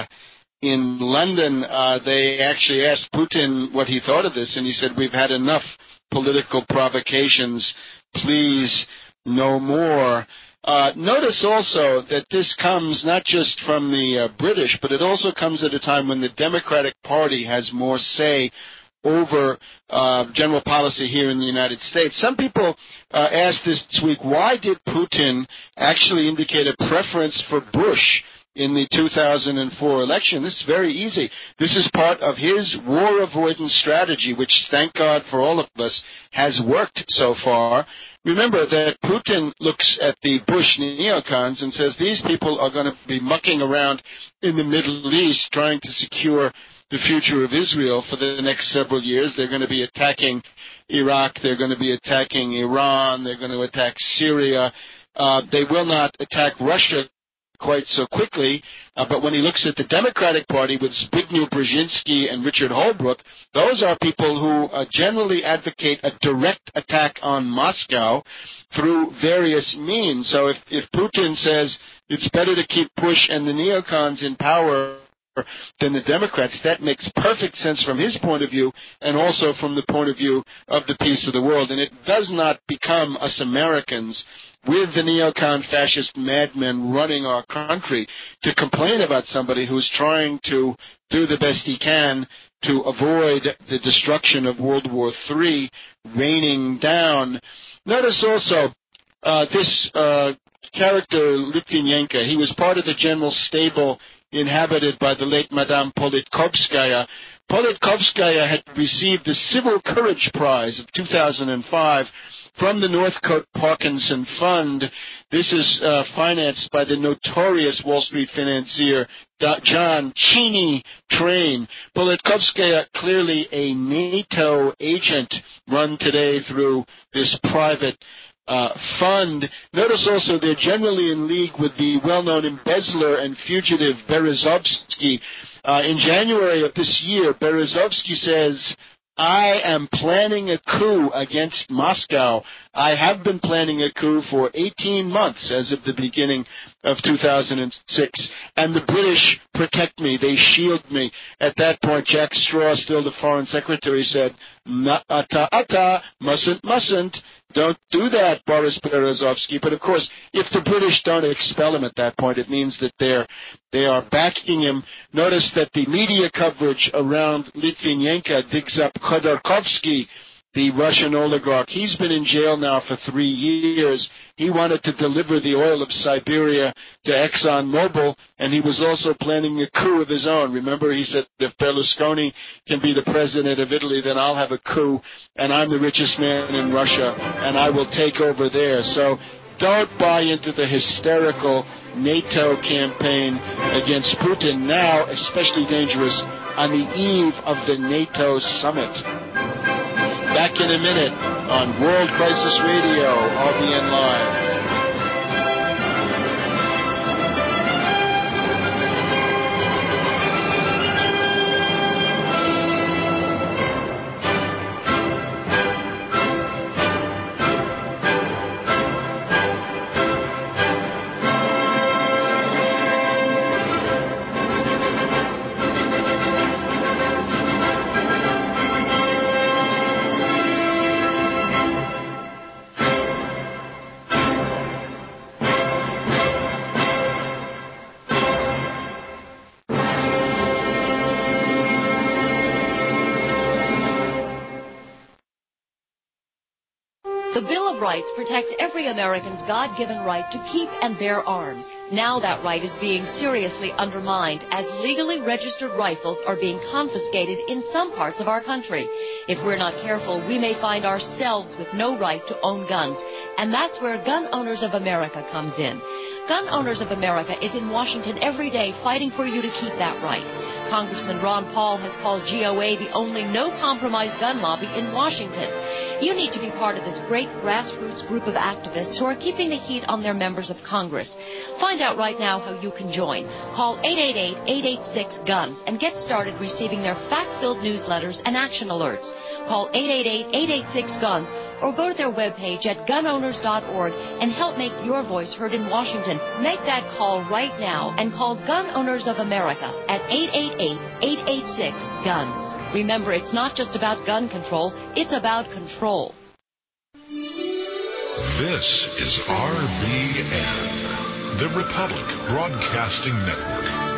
in London. Uh, they actually asked Putin what he thought of this, and he said, "We've had enough political provocations. Please, no more." Uh, notice also that this comes not just from the uh, British, but it also comes at a time when the Democratic Party has more say over uh, general policy here in the United States. Some people uh, asked this week, why did Putin actually indicate a preference for Bush in the two thousand four election? This is very easy. This is part of his war avoidance strategy, which, thank God for all of us, has worked so far. Remember that Putin looks at the Bush neocons and says these people are going to be mucking around in the Middle East trying to secure the future of Israel for the next several years. They're going to be attacking Iraq. They're going to be attacking Iran. They're going to attack Syria. Uh, they will not attack Russia quite so quickly, uh, but when he looks at the Democratic Party with Zbigniew Brzezinski and Richard Holbrooke, those are people who uh, generally advocate a direct attack on Moscow through various means. So if, if Putin says it's better to keep Bush and the neocons in power than the Democrats, that makes perfect sense from his point of view and also from the point of view of the peace of the world. And it does not become us Americans, with the neocon fascist madmen running our country, to complain about somebody who's trying to do the best he can to avoid the destruction of World War Three raining down. Notice also uh, this uh, character, Litvinenko. He was part of the general stable inhabited by the late Madame Politkovskaya. Politkovskaya had received the Civil Courage Prize of two thousand five from the Northcote Parkinson Fund. This is uh, financed by the notorious Wall Street financier John Cheney Train. Politkovskaya, clearly a NATO agent, run today through this private Uh, fund. Notice also they're generally in league with the well-known embezzler and fugitive Berezovsky. Uh, in January of this year, Berezovsky says, I am planning a coup against Moscow. I have been planning a coup for eighteen months as of the beginning of two thousand six, and the British protect me. They shield me. At that point, Jack Straw, still the foreign secretary, said, ata, ata, mustn't, mustn't. Don't do that, Boris Berezovsky. But, of course, if the British don't expel him at that point, it means that they're, they are backing him. Notice that the media coverage around Litvinenko digs up Khodorkovsky, the Russian oligarch. He's been in jail now for three years. He wanted to deliver the oil of Siberia to ExxonMobil, and he was also planning a coup of his own. Remember, he said, if Berlusconi can be the president of Italy, then I'll have a coup, and I'm the richest man in Russia, and I will take over there. So don't buy into the hysterical NATO campaign against Putin, now especially dangerous on the eve of the NATO summit. Back in a minute on World Crisis Radio, R B N Live. The Bill of Rights protects every American's God-given right to keep and bear arms. Now that right is being seriously undermined as legally registered rifles are being confiscated in some parts of our country. If we're not careful, we may find ourselves with no right to own guns, and that's where Gun Owners of America comes in. Gun Owners of America is in Washington every day fighting for you to keep that right. Congressman Ron Paul has called G O A the only no-compromise gun lobby in Washington. You need to be part of this great grassroots group of activists who are keeping the heat on their members of Congress. Find out right now how you can join. Call eight eight eight, eight eight six, GUNS and get started receiving their fact-filled newsletters and action alerts. Call eight eight eight, eight eight six, GUNS or go to their webpage at gun owners dot org and help make your voice heard in Washington. Make that call right now and call Gun Owners of America at eight eight eight, eight eight six, GUNS. Remember, it's not just about gun control, it's about control. This is R B N, the Republic Broadcasting Network.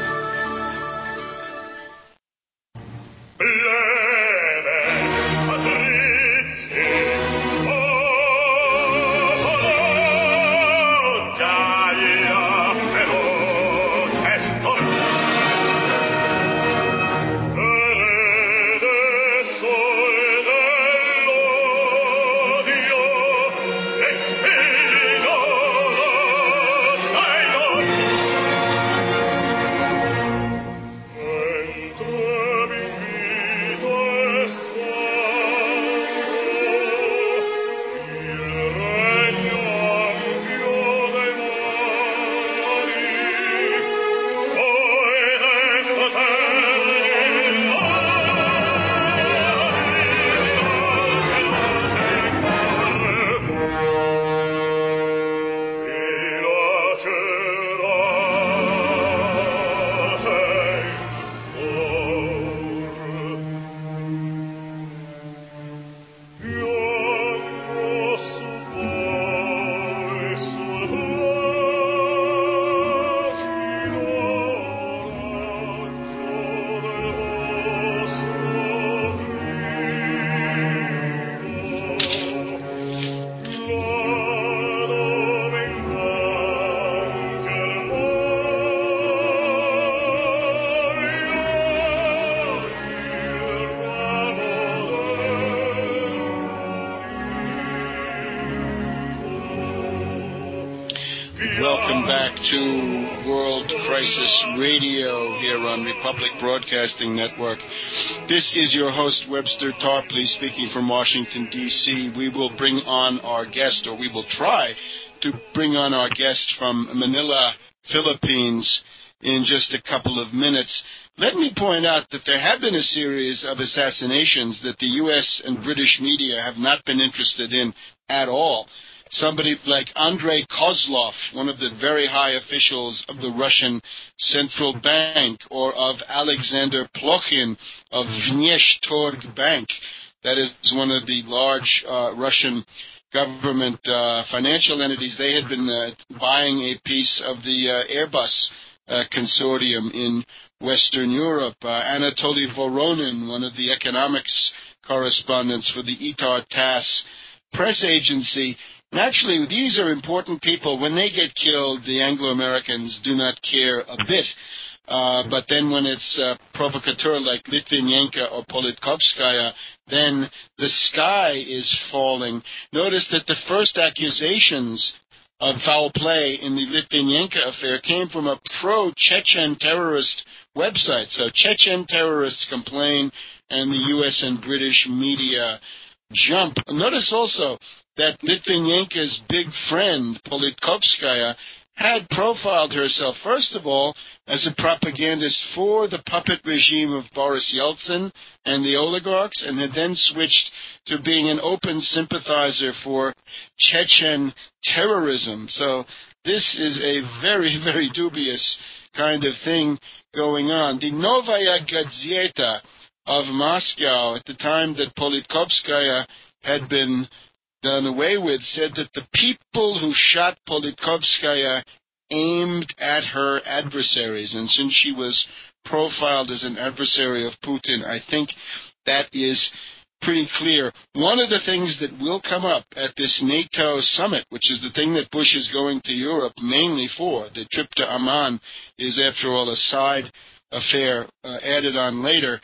Welcome back to World Crisis Radio here on Republic Broadcasting Network. This is your host, Webster Tarpley, speaking from Washington, D C We will bring on our guest, or we will try to bring on our guest from Manila, Philippines, in just a couple of minutes. Let me point out that there have been a series of assassinations that the U S and British media have not been interested in at all. Somebody like Andrei Kozlov, one of the very high officials of the Russian Central Bank, or of Alexander Plokhin of Vneshtorg Bank. That is one of the large uh, Russian government uh, financial entities. They had been uh, buying a piece of the uh, Airbus uh, consortium in Western Europe. Uh, Anatoly Voronin, one of the economics correspondents for the I T A R TASS press agency. Naturally, these are important people. When they get killed, the Anglo-Americans do not care a bit. Uh, but then when it's a provocateur like Litvinenko or Politkovskaya, then the sky is falling. Notice that the first accusations of foul play in the Litvinenko affair came from a pro-Chechen terrorist website. So Chechen terrorists complain, and the U S and British media jump. Notice also that Litvinenko's big friend, Politkovskaya, had profiled herself, first of all, as a propagandist for the puppet regime of Boris Yeltsin and the oligarchs, and had then switched to being an open sympathizer for Chechen terrorism. So this is a very, very dubious kind of thing going on. The Novaya Gazeta of Moscow, at the time that Politkovskaya had been done away with, said that the people who shot Politkovskaya aimed at her adversaries. And since she was profiled as an adversary of Putin, I think that is pretty clear. One of the things that will come up at this NATO summit, which is the thing that Bush is going to Europe mainly for, the trip to Amman is, after all, a side affair uh, added on later,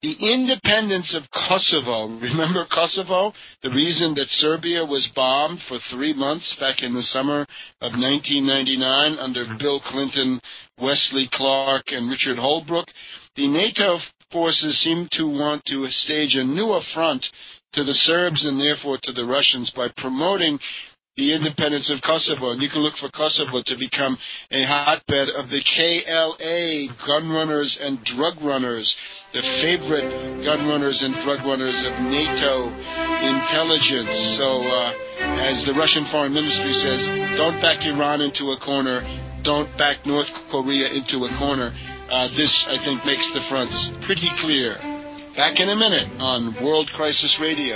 The independence of Kosovo. Remember Kosovo? The reason that Serbia was bombed for three months back in the summer of nineteen ninety-nine under Bill Clinton, Wesley Clark, and Richard Holbrooke. The NATO forces seem to want to stage a new affront to the Serbs and therefore to the Russians by promoting the independence of Kosovo. And you can look for Kosovo to become a hotbed of the K L A, gun runners and drug runners, the favorite gun runners and drug runners of NATO intelligence. So, uh, as the Russian Foreign Ministry says, don't back Iran into a corner, don't back North Korea into a corner. Uh, this, I think, makes the fronts pretty clear. Back in a minute on World Crisis Radio.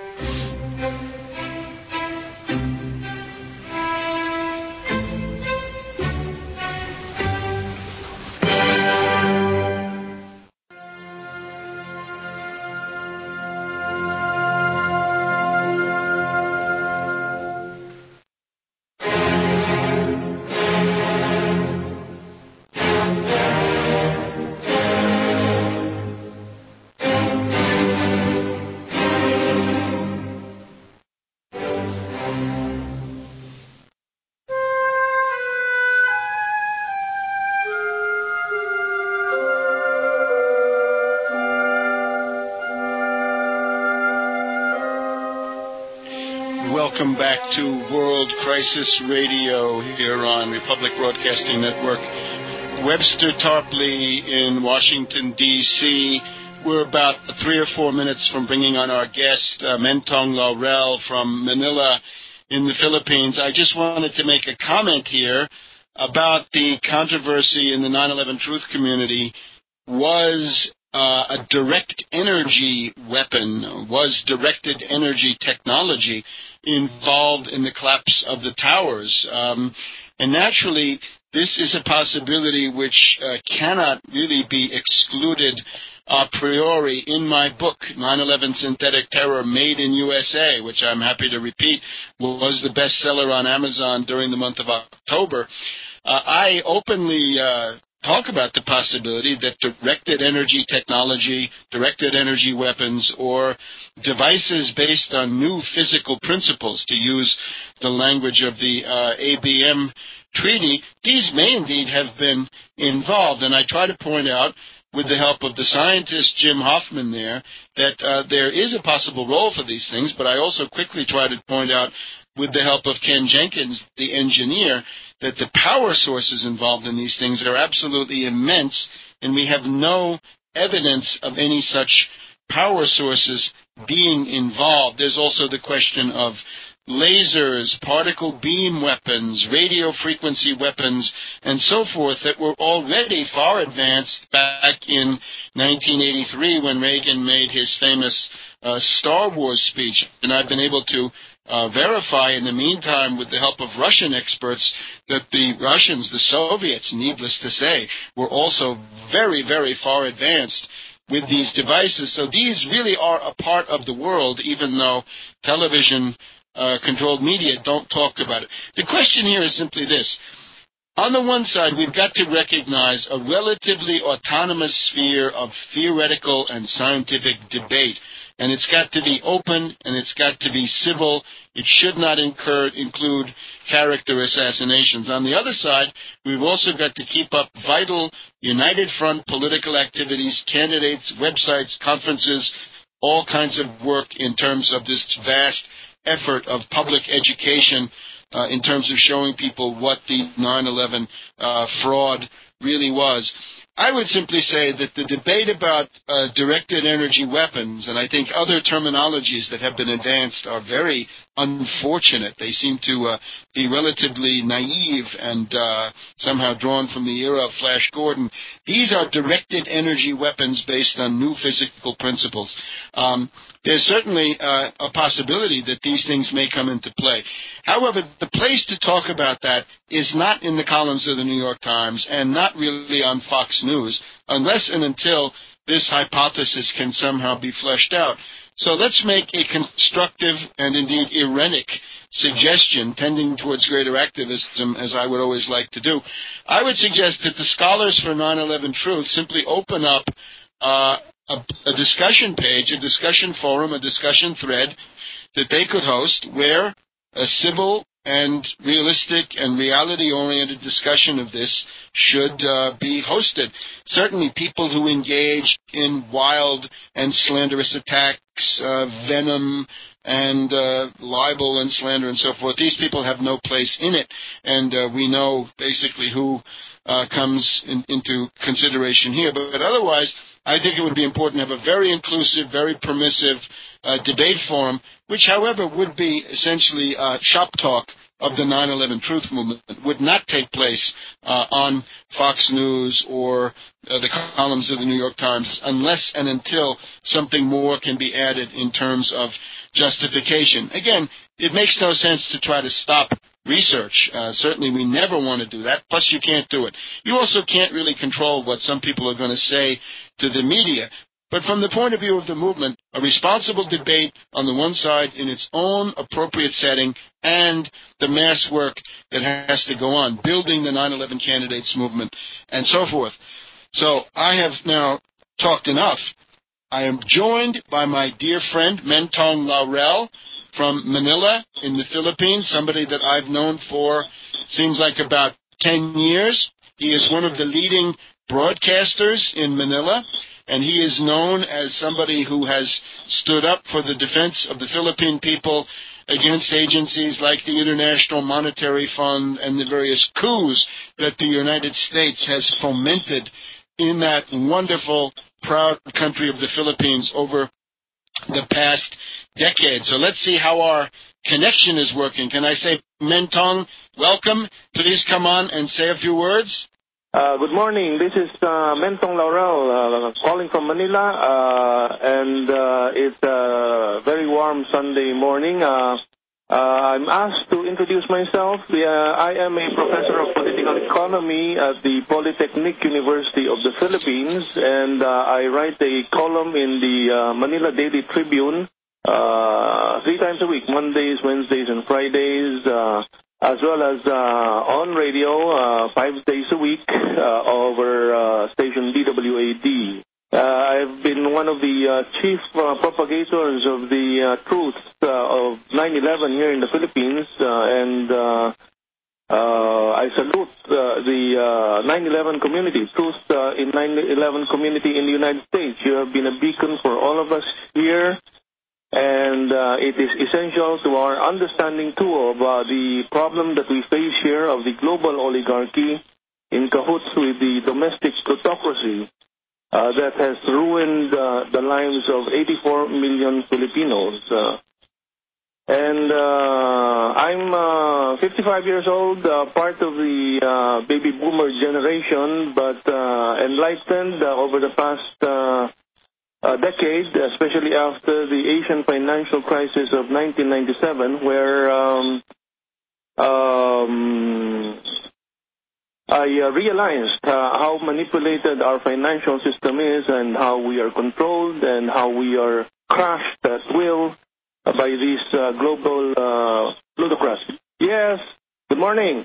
Welcome back to World Crisis Radio here on Republic Broadcasting Network. Webster Tarpley in Washington, D C We're about three or four minutes from bringing on our guest, uh, Mentong Laurel from Manila in the Philippines. I just wanted to make a comment here about the controversy in the nine eleven Truth community. Was uh, a direct energy weapon, was directed energy technology involved in the collapse of the towers? Um, and naturally, this is a possibility which uh, cannot really be excluded a priori. In my book, nine eleven Synthetic Terror Made in U S A, which I'm happy to repeat, was the bestseller on Amazon during the month of October, uh, I openly uh, talk about the possibility that directed energy technology, directed energy weapons, or devices based on new physical principles, to use the language of the uh, A B M treaty, these may indeed have been involved. And I try to point out, with the help of the scientist Jim Hoffman there, that uh, there is a possible role for these things, but I also quickly try to point out, with the help of Ken Jenkins, the engineer, that the power sources involved in these things are absolutely immense, and we have no evidence of any such power sources being involved. There's also the question of lasers, particle beam weapons, radio frequency weapons, and so forth that were already far advanced back in nineteen eighty-three when Reagan made his famous uh, Star Wars speech. And I've been able to uh, verify in the meantime, with the help of Russian experts, that the Russians, the Soviets, needless to say, were also very, very far advanced with these devices. So these really are a part of the world, even though television Uh, controlled media don't talk about it. The question here is simply this. On the one side, we've got to recognize a relatively autonomous sphere of theoretical and scientific debate, and it's got to be open and it's got to be civil. It should not incur, include character assassinations. On the other side, we've also got to keep up vital United Front political activities, candidates, websites, conferences, all kinds of work in terms of this vast effort of public education uh, in terms of showing people what the nine eleven uh, fraud really was. I would simply say that the debate about uh, directed energy weapons, and I think other terminologies that have been advanced, are very unfortunate. They seem to uh, be relatively naive and uh, somehow drawn from the era of Flash Gordon. These are directed energy weapons based on new physical principles. Um, there's certainly uh, a possibility that these things may come into play. However, the place to talk about that is not in the columns of the New York Times and not really on Fox News, unless and until this hypothesis can somehow be fleshed out. So let's make a constructive and indeed irenic suggestion tending towards greater activism, as I would always like to do. I would suggest that the scholars for nine eleven Truth simply open up uh, a, a discussion page, a discussion forum, a discussion thread that they could host where a civil and realistic and reality-oriented discussion of this should uh, be hosted. Certainly people who engage in wild and slanderous attacks, uh, venom, and uh, libel and slander and so forth, these people have no place in it. And uh, we know basically who uh, comes in, into consideration here. But, but otherwise, I think it would be important to have a very inclusive, very permissive uh, debate forum, which, however, would be essentially uh, shop talk of the nine eleven Truth Movement, would not take place uh, on Fox News or uh, the columns of the New York Times unless and until something more can be added in terms of justification. Again, it makes no sense to try to stop research. Uh, certainly we never want to do that. Plus, you can't do it. You also can't really control what some people are going to say to the media. But from the point of view of the movement, a responsible debate on the one side in its own appropriate setting and the mass work that has to go on, building the nine eleven candidates movement and so forth. So I have now talked enough. I am joined by my dear friend, Mentong Laurel, from Manila in the Philippines, somebody that I've known for, seems like about ten years. He is one of the leading broadcasters in Manila, and he is known as somebody who has stood up for the defense of the Philippine people against agencies like the International Monetary Fund and the various coups that the United States has fomented in that wonderful, proud country of the Philippines over the past decade. So let's see how our connection is working. Can I say, Mentong, welcome. Please come on and say a few words. Uh, good morning. This is uh, Mentong Laurel uh, calling from Manila, uh, and uh, it's a very warm Sunday morning. Uh, uh, I'm asked to introduce myself. Uh, I am a professor of political economy at the Polytechnic University of the Philippines, and uh, I write a column in the uh, Manila Daily Tribune uh, three times a week, Mondays, Wednesdays, and Fridays, uh, as well as uh, on radio uh, five days a week uh, over uh, station D W A D. Uh, I've been one of the uh, chief uh, propagators of the uh, truth uh, of nine eleven here in the Philippines, uh, and uh, uh, I salute uh, the uh, nine eleven community, truth uh, in nine eleven community in the United States. You have been a beacon for all of us here. And uh, it is essential to our understanding, too, of uh, the problem that we face here of the global oligarchy in cahoots with the domestic plutocracy uh, that has ruined uh, the lives of eighty-four million Filipinos. Uh, and uh, I'm uh, fifty-five years old, uh, part of the uh, baby boomer generation, but uh, enlightened uh, over the past Uh, A decade, especially after the Asian financial crisis of nineteen ninety-seven, where um, um, I uh, realized uh, how manipulated our financial system is and how we are controlled and how we are crushed at will by this uh, global uh, plutocracy. Yes, good morning.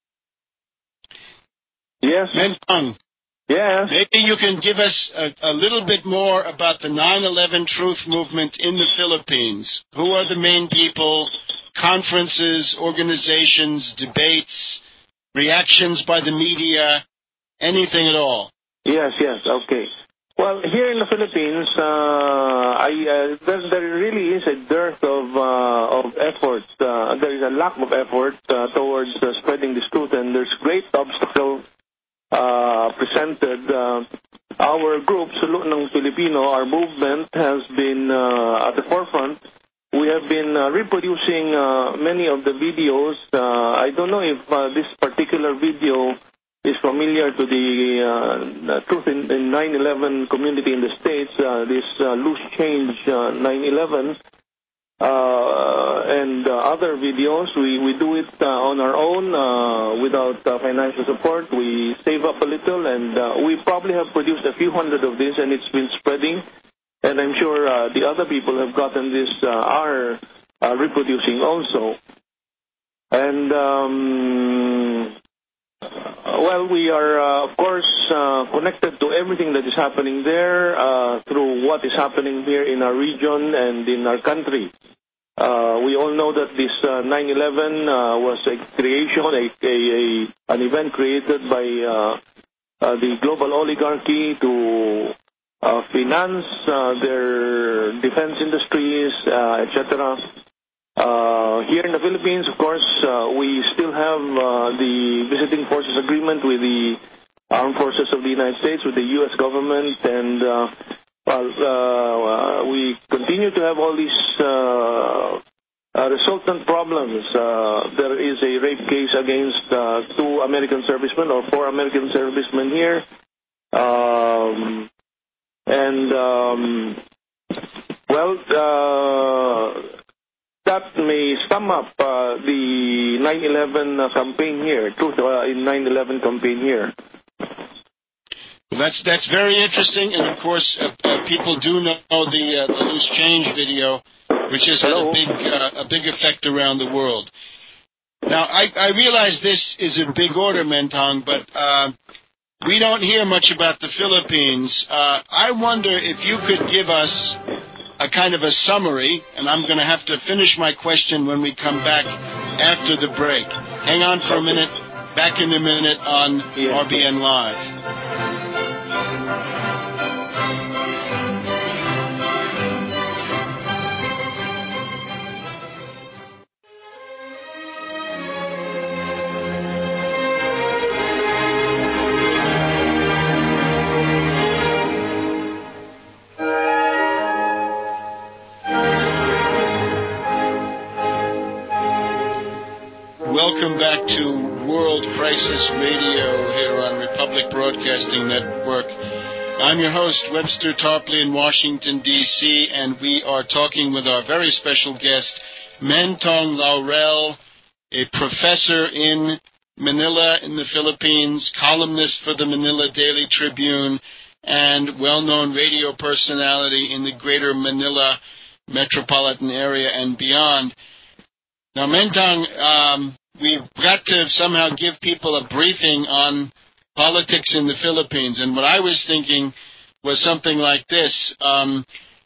Yes. Mentong. Yes. Maybe you can give us a, a little bit more about the nine eleven Truth Movement in the Philippines. Who are the main people, conferences, organizations, debates, reactions by the media, anything at all? Yes, yes, okay. Well, here in the Philippines, uh, I, uh, there, there really is a dearth of, uh, of effort. Uh, there is a lack of effort uh, towards uh, spreading this truth, and there's great obstacle Uh, presented. Uh, our group, Salute ng Pilipino, our movement has been uh, at the forefront. We have been uh, reproducing uh, many of the videos. Uh, I don't know if uh, this particular video is familiar to the, uh, the truth in, in nine eleven community in the States, uh, this uh, loose change uh, nine eleven. Uh, and uh, other videos, we, we do it uh, on our own uh, without uh, financial support. We save up a little, and uh, we probably have produced a few hundred of this, and it's been spreading. And I'm sure uh, the other people have gotten this, uh, are uh, reproducing also. And um, well, we are, uh, of course, uh, connected to everything that is happening there uh, through what is happening here in our region and in our country. Uh, we all know that this uh, nine eleven uh, was a creation, a, a, a, an event created by uh, uh, the global oligarchy to uh, finance uh, their defense industries, uh, et cetera. Uh, here in the Philippines, of course, uh, we still have uh, the Visiting Forces Agreement with the Armed Forces of the United States, with the U S government, and uh, well, uh, we continue to have all these uh, uh, resultant problems. Uh, there is a rape case against uh, two American servicemen or four American servicemen here. Um, and, um, well, uh, that may sum up uh, the nine eleven uh, campaign here, truth uh, in nine eleven campaign here. Well, that's that's very interesting, and of course, uh, uh, people do know the, uh, the loose change video, which has had a big uh, a big effect around the world. Now, I, I realize this is a big order, Mentong, but uh, we don't hear much about the Philippines. Uh, I wonder if you could give us a kind of a summary, and I'm going to have to finish my question when we come back after the break. Hang on for a minute. Back in a minute on yeah. R B N Live. Welcome back to World Crisis Radio here on Republic Broadcasting Network. I'm your host, Webster Tarpley in Washington, D C, and we are talking with our very special guest, Mentong Laurel, a professor in Manila in the Philippines, columnist for the Manila Daily Tribune, and well-known radio personality in the greater Manila metropolitan area and beyond. Now, Mentong, um, we've got to somehow give people a briefing on politics in the Philippines. And what I was thinking was something like this. Um,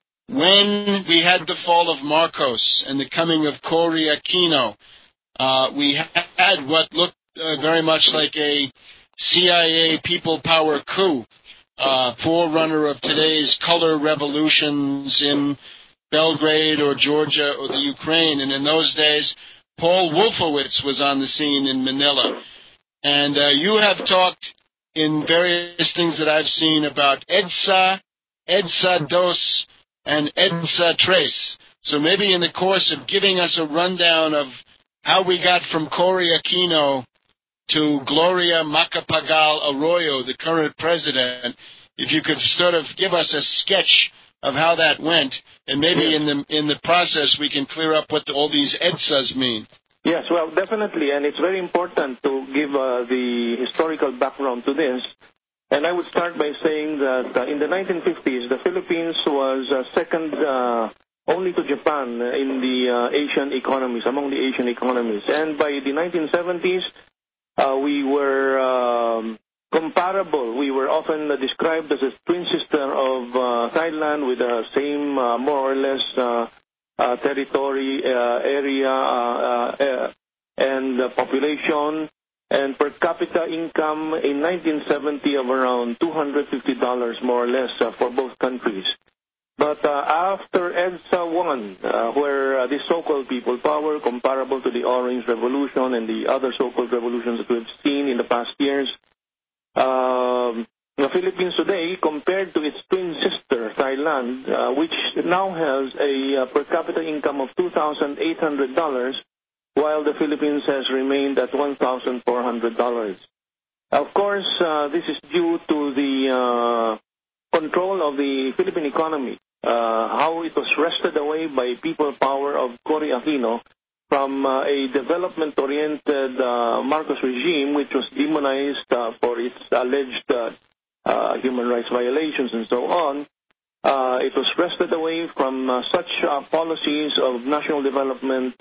when we had the fall of Marcos and the coming of Cory Aquino, uh, we had what looked uh, very much like a C I A people power coup, uh, forerunner of today's color revolutions in Belgrade or Georgia or the Ukraine. And in those days, Paul Wolfowitz was on the scene in Manila. And uh, you have talked in various things that I've seen about EDSA, EDSA Dos, and EDSA Tres. So maybe in the course of giving us a rundown of how we got from Cory Aquino to Gloria Macapagal Arroyo, the current president, if you could sort of give us a sketch of how that went, and maybe in the in the process we can clear up what the, all these EDSAs mean. Yes, well, definitely, and it's very important to give uh, the historical background to this. And I would start by saying that uh, in the nineteen fifties, the Philippines was uh, second uh, only to Japan in the uh, Asian economies, among the Asian economies. And by the nineteen seventies, uh, we were um, comparable. We were often uh, described as a twin sister of uh, Thailand with the same, uh, more or less, uh, uh, territory, uh, area, uh, uh, and uh, population, and per capita income in nineteen seventy of around two hundred fifty dollars, more or less, uh, for both countries. But uh, after EDSA won, uh, where uh, this so-called people power, comparable to the Orange Revolution and the other so-called revolutions that we've seen in the past years, Um, the Philippines today, compared to its twin sister, Thailand, uh, which now has a uh, per capita income of two thousand eight hundred dollars, while the Philippines has remained at one thousand four hundred dollars. Of course, uh, this is due to the uh, control of the Philippine economy, uh, how it was wrested away by people power of Cory Aquino, from uh, a development-oriented uh, Marcos regime, which was demonized uh, for its alleged uh, uh, human rights violations and so on. Uh, it was wrested away from uh, such uh, policies of national development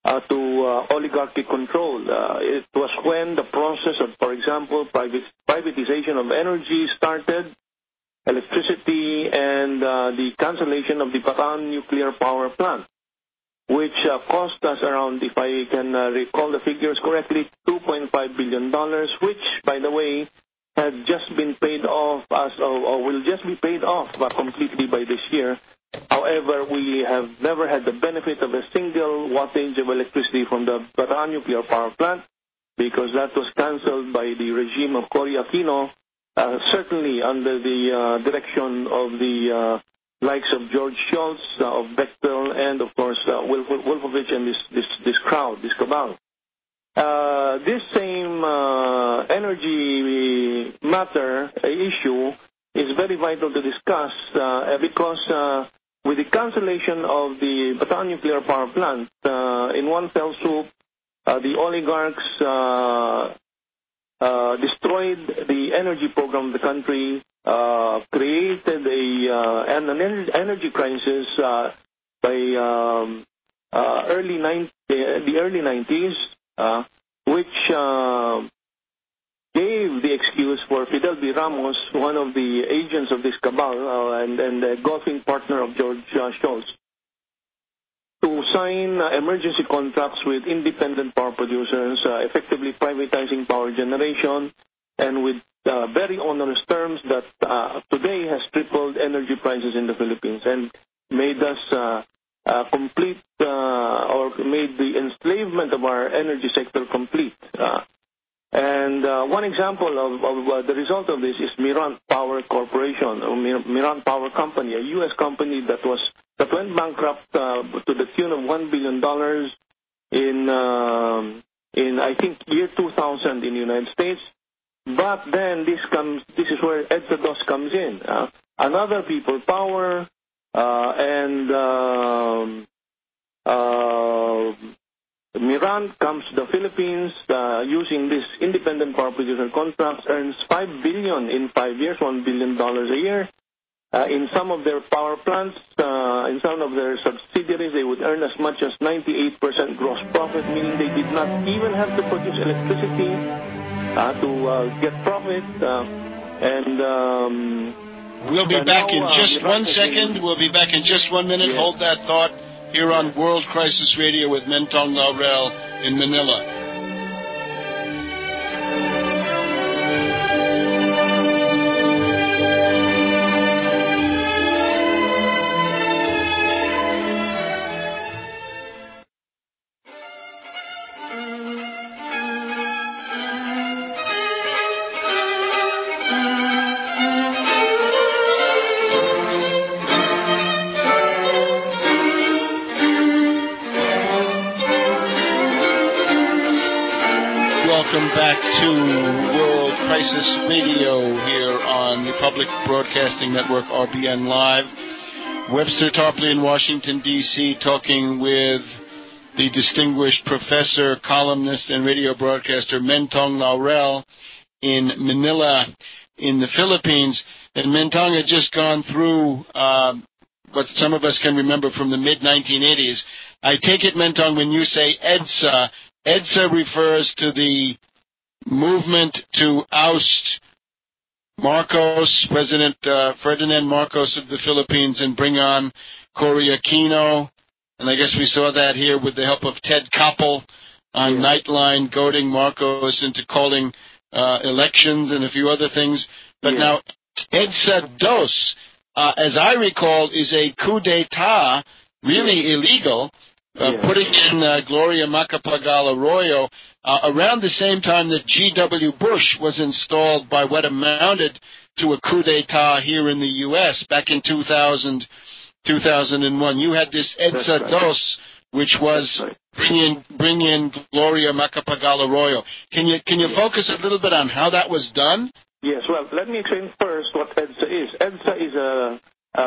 uh, to uh, oligarchy control. Uh, it was when the process of, for example, private, privatization of energy started, electricity, and uh, the cancellation of the Bataan nuclear power plant, which uh, cost us around, if I can uh, recall the figures correctly, two point five billion dollars, which, by the way, had just been paid off as, or, or will just be paid off uh, completely by this year. However, we have never had the benefit of a single wattage of electricity from the Bataan nuclear power plant, because that was cancelled by the regime of Cory Aquino, uh, certainly under the uh, direction of the uh, likes of George Shultz, uh, of Bechtel, and of course uh, Wolf Wolfowitz and this, this, this crowd, this cabal. Uh, this same uh, energy matter uh, issue is very vital to discuss uh, because uh, with the cancellation of the Bataan nuclear power plant, uh, in one fell swoop, uh, the oligarchs uh, uh, destroyed the energy program of the country, uh, created a uh, an, an energy crisis uh, by um, uh, early nine, the early nineties, uh, which uh, gave the excuse for Fidel V. Ramos, one of the agents of this cabal uh, and, and a golfing partner of George uh, Shultz, to sign uh, emergency contracts with independent power producers, uh, effectively privatizing power generation, and with uh, very onerous terms that uh, today has tripled energy prices in the Philippines and made us uh, uh, complete uh, or made the enslavement of our energy sector complete. Uh, And uh, one example of, of uh, the result of this is Mirant Power Corporation, or Mir- Mirant Power Company, a U S company that was that went bankrupt uh, to the tune of one billion dollars in uh, in I think year two thousand in the United States. But then this comes, this is where EDSA DOS comes in. Uh, another people power uh, and um, uh, Mirant comes to the Philippines uh, using this independent power producer contracts, earns five billion dollars in five years, one billion dollars a year. Uh, in some of their power plants, uh, in some of their subsidiaries, they would earn as much as ninety-eight percent gross profit, meaning they did not even have to produce electricity uh, to uh, get profit. Uh, and um, we'll be back now, in uh, just Mirant one second. been... We'll be back in just one minute. Yeah. Hold that thought. Here on World Crisis Radio with Mentong Laurel in Manila. Welcome back to World Crisis Radio here on Republic Broadcasting Network, R B N Live. Webster Tarpley in Washington, D C, talking with the distinguished professor, columnist, and radio broadcaster Mentong Laurel in Manila in the Philippines. And Mentong had just gone through uh, what some of us can remember from the mid nineteen eighties. I take it, Mentong, when you say EDSA, EDSA refers to the movement to oust Marcos, President uh, Ferdinand Marcos of the Philippines, and bring on Cory Aquino. And I guess we saw that here with the help of Ted Koppel on yeah. Nightline, goading Marcos into calling uh, elections and a few other things. But yeah. now, EDSA DOS, uh, as I recall, is a coup d'etat, really yeah. illegal, uh, yeah. putting in uh, Gloria Macapagal Arroyo uh, around the same time that G W Bush was installed by what amounted to a coup d'etat here in the U S back in two thousand, two thousand one. You had this EDSA right. DOS, which was right. bring in bring in Gloria Macapagal Arroyo. Can you can you yes. focus a little bit on how that was done? Yes. Well, let me explain first what EDSA is. EDSA is a a,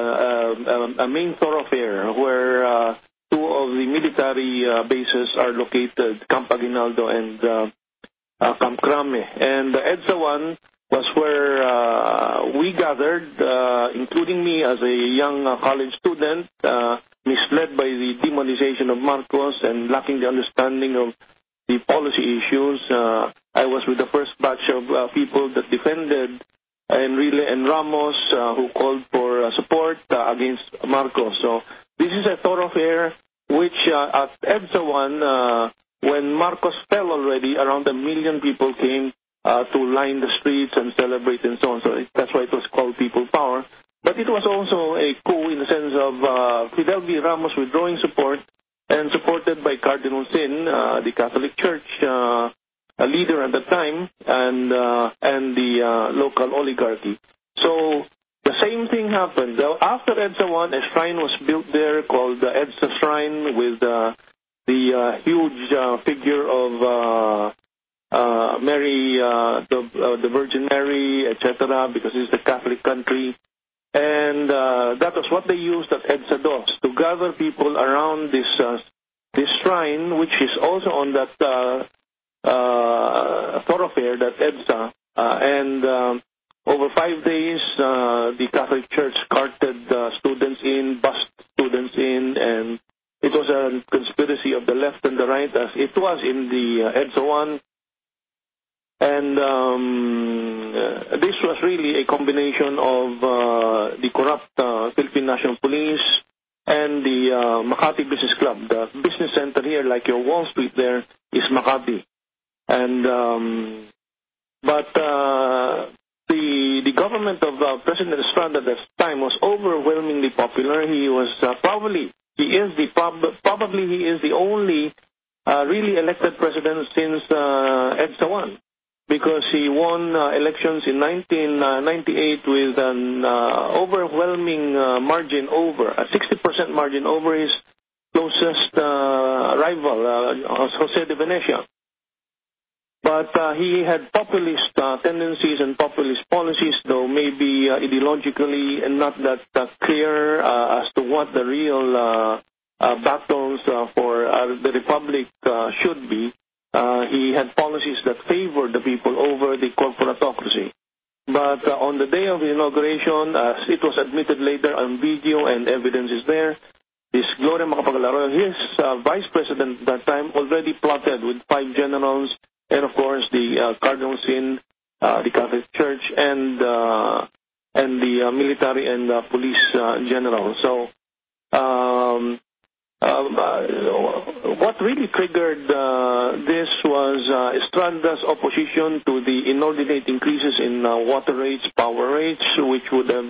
a, a main thoroughfare where uh, two of the military uh, bases are located, Camp Aguinaldo and uh, uh, Camp Crame. And the EDSA one was where uh, we gathered, uh, including me as a young uh, college student, uh, misled by the demonization of Marcos and lacking the understanding of the policy issues. Uh, I was with the first batch of uh, people that defended Enrile and Ramos, uh, who called for uh, support uh, against Marcos. So this is a thoroughfare which uh, at EDSA one, uh, when Marcos fell already, around a million people came uh, to line the streets and celebrate and so on. So that's why it was called People Power. But it was also a coup in the sense of uh, Fidel V. Ramos withdrawing support and supported by Cardinal Sin, uh, the Catholic Church uh, a leader at the time, and uh, and the uh, local oligarchy. So the same thing happened. After EDSA one, a shrine was built there called the EDSA Shrine with uh, the uh, huge uh, figure of uh, uh, Mary, uh, the, uh, the Virgin Mary, et cetera, because it's a Catholic country. And uh, that was what they used at EDSA dos, to gather people around this uh, this shrine, which is also on that uh, uh, thoroughfare, that EDSA. Uh, and um, over five days, uh, the Catholic Church carted uh, students in, bussed students in, and it was a conspiracy of the left and the right, as it was in the uh, EDSA one. And um, uh, this was really a combination of uh, the corrupt uh, Philippine National Police and the uh, Makati Business Club. The business center here, like your Wall Street there, is Makati. And um, but uh, the the government of uh, President Estrada at this time was overwhelmingly popular. He was uh, probably he is the prob probably he is the only uh, really elected president since uh, EDSA one. Because he won uh, elections in nineteen ninety-eight with an uh, overwhelming uh, margin over, a sixty percent margin over his closest uh, rival, uh, Jose de Venecia. But uh, he had populist uh, tendencies and populist policies, though maybe uh, ideologically not that uh, clear uh, as to what the real uh, uh, battles uh, for uh, the Republic uh, should be. Uh, he had policies that favored the people over the corporatocracy. But uh, on the day of the inauguration, as it was admitted later on video and evidence is there, this Gloria Macapagal-Arroyo, his uh, vice president at that time, already plotted with five generals and, of course, the uh, Cardinal Sin, uh, the Catholic Church, and uh, and the uh, military and uh, police uh, generals. So um, Um, uh, what really triggered uh, this was uh, Estrada's opposition to the inordinate increases in uh, water rates, power rates, which would have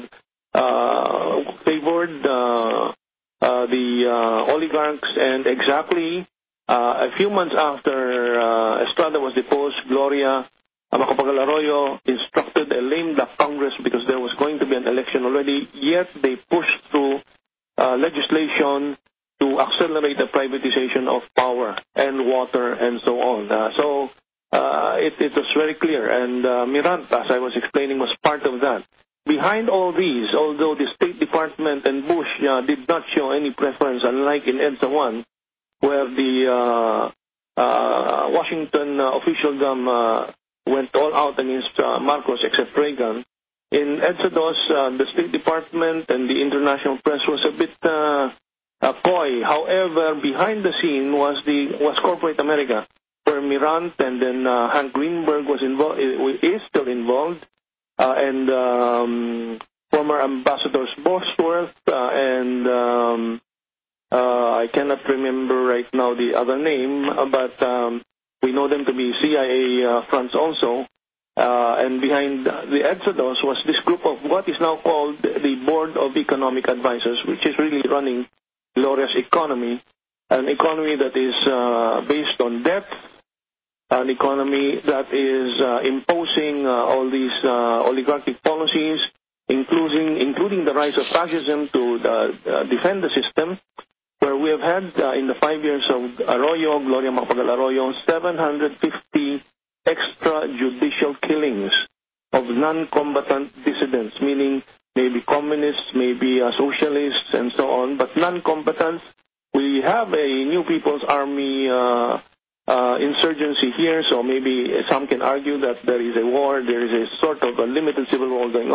uh, favored uh, uh, the uh, oligarchs. And exactly uh, a few months after uh, Estrada was deposed, Gloria Macapagal-Arroyo instructed a lame duck Congress because there was going to be an election already, yet they pushed through uh, legislation to accelerate the privatization of power and water and so on. Uh, so uh, it, it was very clear. And uh, Miranda, as I was explaining, was part of that. Behind all these, although the State Department and Bush uh, did not show any preference, unlike in EDSA one, where the uh, uh, Washington uh, officialdom uh, went all out against uh, Marcos except Reagan, in EDSA dos, uh, the State Department and the international press was a bit Uh, Uh, coy. However, behind the scene was the was corporate America, where Miranda and then uh, Hank Greenberg was involved, is still involved, uh, and um, former ambassadors Bosworth uh, and um, uh, I cannot remember right now the other name, but um, we know them to be C I A uh, fronts also. Uh, and behind the EDSA dos was this group of what is now called the Board of Economic Advisors, which is really running Gloria's economy, an economy that is uh, based on debt, an economy that is uh, imposing uh, all these uh, oligarchic policies, including including the rise of fascism to uh, uh, defend the system, where we have had uh, in the five years of Arroyo, Gloria Macapagal-Arroyo, seven hundred fifty extrajudicial killings of non-combatant dissidents, meaning maybe communists, maybe uh, socialists, and so on, but non-combatants. We have a New People's Army uh, uh, insurgency here, so maybe some can argue that there is a war, there is a sort of a limited civil war going on.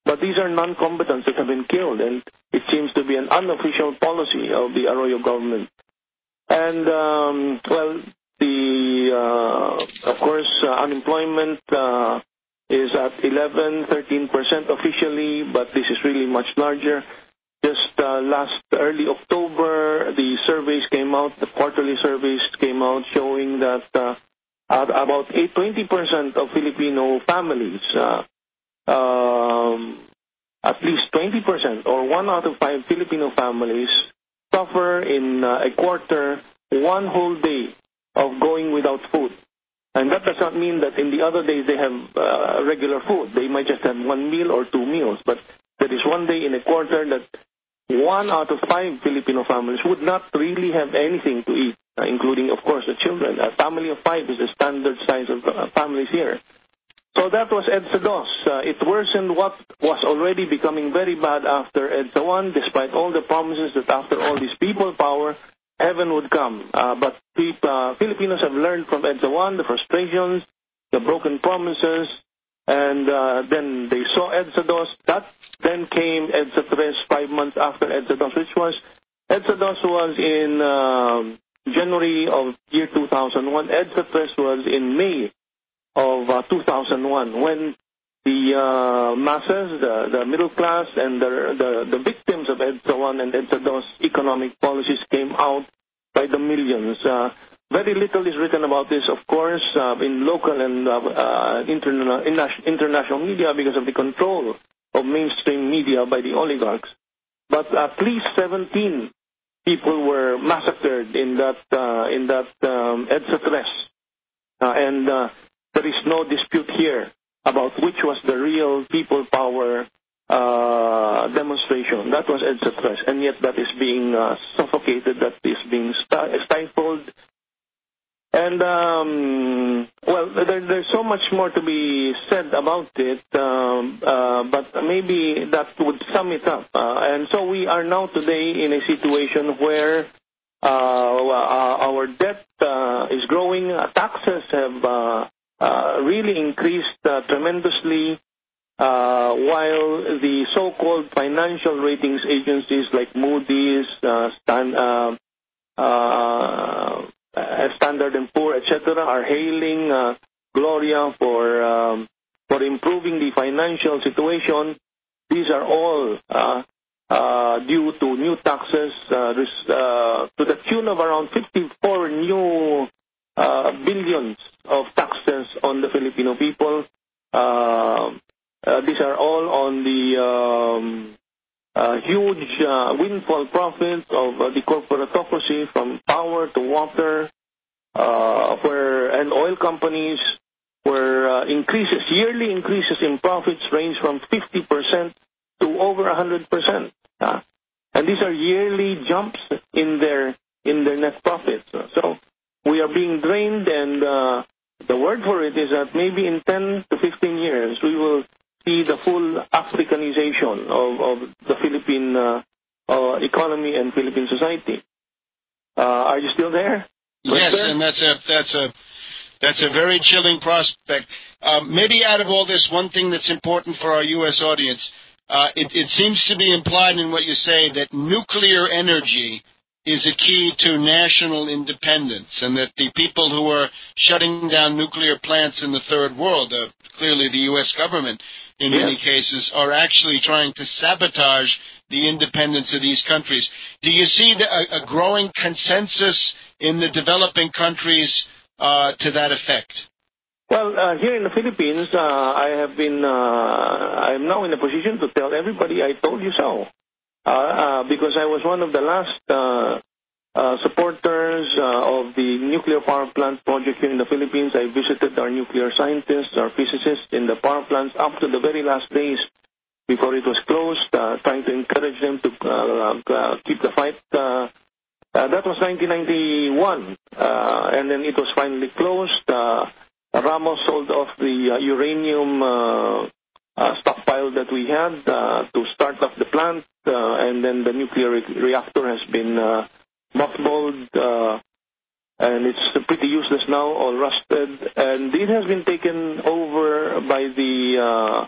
But these are non-combatants that have been killed, and it seems to be an unofficial policy of the Arroyo government. And, um, well, the, uh, of course, uh, unemployment uh, is at eleven, thirteen percent officially, but this is really much larger. Just uh, last early October, the surveys came out, the quarterly surveys came out showing that uh, about twenty percent of Filipino families, uh, um, at least twenty percent or one out of five Filipino families suffer in uh, a quarter one whole day of going without food. And that does not mean that in the other days they have uh, regular food. They might just have one meal or two meals. But there is one day in a quarter that one out of five Filipino families would not really have anything to eat, uh, including, of course, the children. A family of five is the standard size of uh, families here. So that was EDSA DOS. Uh, it worsened what was already becoming very bad after EDSA one, despite all the promises that after all this people power, heaven would come. Uh, but people, uh, Filipinos have learned from EDSA one, the frustrations, the broken promises, and uh, then they saw EDSA DOS. That then came EDSA tres five months after EDSA DOS, which was, EDSA DOS was in uh, January of year two thousand one. EDSA tres was in May of uh, two thousand one, when the uh, masses, the, the middle class, and the, the, the victims of EDSA one and EDSA DOS economic policies came out by the millions. Uh, very little is written about this, of course, uh, in local and uh, uh, interna- international media because of the control of mainstream media by the oligarchs. But at least seventeen people were massacred in that uh, in that um, EDSA tres, uh, and uh, there is no dispute here about which was the real people power uh, demonstration. That was EDSA tres, and yet that is being uh, suffocated, that is being stifled. And, um, well, there, there's so much more to be said about it, um, uh, but maybe that would sum it up. Uh, and so we are now today in a situation where uh, our debt uh, is growing, uh, taxes have uh, uh, really increased uh, tremendously, uh, while the so-called financial ratings agencies like Moody's, uh, Stan, uh, uh, Uh, Standard and Poor, et cetera, are hailing uh, Gloria for um, for improving the financial situation. These are all uh, uh, due to new taxes uh, uh, to the tune of around fifty-four new uh, billions of taxes on the Filipino people. Uh, uh, these are all on the um, Uh, huge uh, windfall profits of uh, the corporatocracy, from power to water, uh, where and oil companies, where uh, increases, yearly increases in profits range from fifty percent to over one hundred percent. Uh, and these are yearly jumps in their in their net profits. So we are being drained, and uh, the word for it is that maybe in ten to fifteen years we will see the full Africanization of, of the Philippine uh, uh, economy and Philippine society. Uh, are you still there? Yes, and that's a that's a that's a very chilling prospect. Uh, maybe out of all this, one thing that's important for our U S audience, uh, it, it seems to be implied in what you say that nuclear energy is a key to national independence, and that the people who are shutting down nuclear plants in the third world, uh, clearly the U S government, in yes. many cases, are actually trying to sabotage the independence of these countries. Do you see the, a, a growing consensus in the developing countries uh, to that effect? Well, uh, here in the Philippines, uh, I have been, uh, I am now in a position to tell everybody I told you so. Uh, uh, because I was one of the last uh, uh, supporters uh, of the nuclear power plant project here in the Philippines. I visited our nuclear scientists, our physicists in the power plants up to the very last days before it was closed, uh, trying to encourage them to uh, uh, keep the fight. Uh, uh, that was nineteen ninety-one, uh, and then it was finally closed. Uh, Ramos sold off the uh, uranium uh, uh, stockpile that we had uh, to start off the plant, uh, and then the nuclear re- reactor has been uh, mothballed, uh, and it's pretty useless now, all rusted, and it has been taken over by the uh,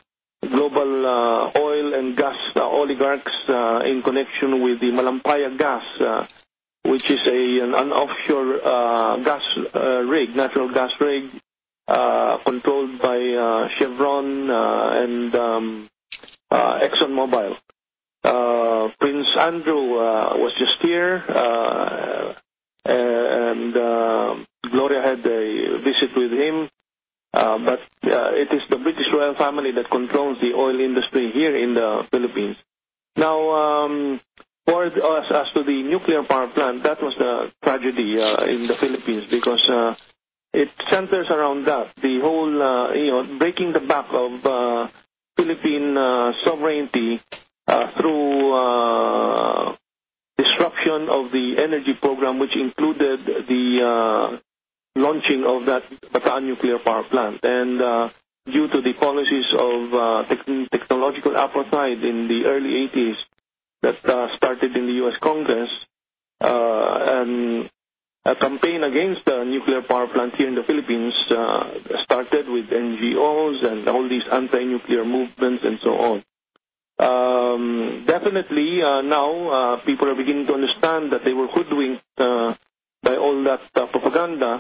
global uh, oil and gas uh, oligarchs uh, in connection with the Malampaya gas, uh, which is a an, an offshore uh, gas uh, rig, natural gas rig, uh, controlled by uh, Chevron uh, and um, uh, ExxonMobil. Uh, Prince Andrew uh, was just here, uh, and uh, Gloria had a visit with him. Uh, but uh, it is the British royal family that controls the oil industry here in the Philippines. Now, um, for the, as, as to the nuclear power plant, that was the tragedy uh, in the Philippines because uh, it centers around that. The whole, uh, you know, breaking the back of uh, Philippine uh, sovereignty uh, through uh, disruption of the energy program, which included the uh, launching of that Bataan nuclear power plant. And uh, due to the policies of uh, te- technological apartheid in the early eighties that uh, started in the U S Congress, uh, and a campaign against the nuclear power plant here in the Philippines uh, started with N G Os and all these anti-nuclear movements and so on. Um, definitely uh, now uh, people are beginning to understand that they were hoodwinked uh, by all that uh, propaganda.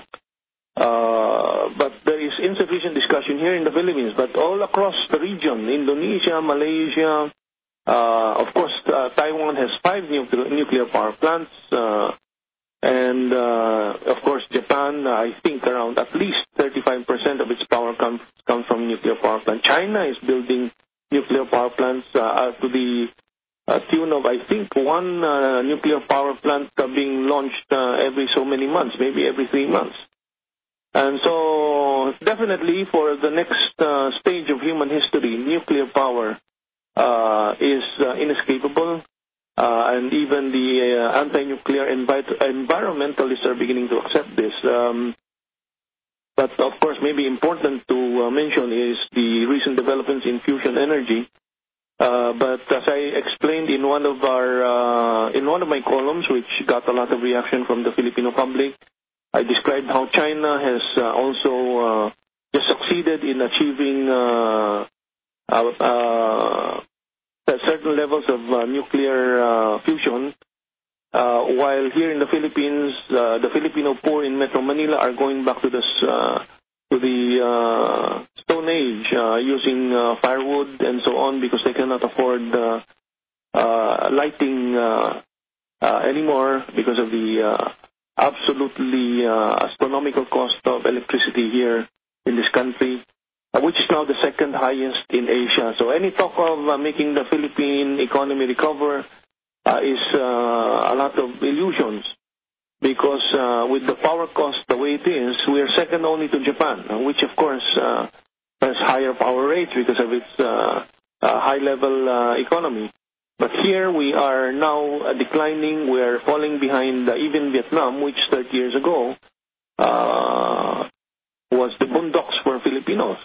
Uh, but there is insufficient discussion here in the Philippines, but all across the region, Indonesia, Malaysia, uh, of course, uh, Taiwan has five nuclear, nuclear power plants, uh, and uh, of course, Japan, I think around at least thirty-five percent of its power comes comes from nuclear power plants. China is building nuclear power plants uh, to the uh, tune of, I think, one uh, nuclear power plant uh, being launched uh, every so many months, maybe every three months. And so, definitely, for the next uh, stage of human history, nuclear power uh, is uh, inescapable, uh, and even the uh, anti-nuclear envi- environmentalists are beginning to accept this. Um, but, of course, maybe important to uh, mention is the recent developments in fusion energy. Uh, but as I explained in one of our uh, in one of my columns, which got a lot of reaction from the Filipino public, I described how China has uh, also uh, just succeeded in achieving uh, uh, uh, certain levels of uh, nuclear uh, fusion, uh, while here in the Philippines, uh, the Filipino poor in Metro Manila are going back to the uh, to the uh, Stone Age, uh, using uh, firewood and so on because they cannot afford uh, uh, lighting uh, uh, anymore because of the uh, absolutely uh, astronomical cost of electricity here in this country, uh, which is now the second highest in Asia. So any talk of uh, making the Philippine economy recover uh, is uh, a lot of illusions because uh, with the power cost the way it is, we are second only to Japan, which of course uh, has higher power rates because of its uh, uh, high-level uh, economy. But here we are now uh, declining. We are falling behind uh, even Vietnam, which thirty years ago uh, was the boondocks for Filipinos.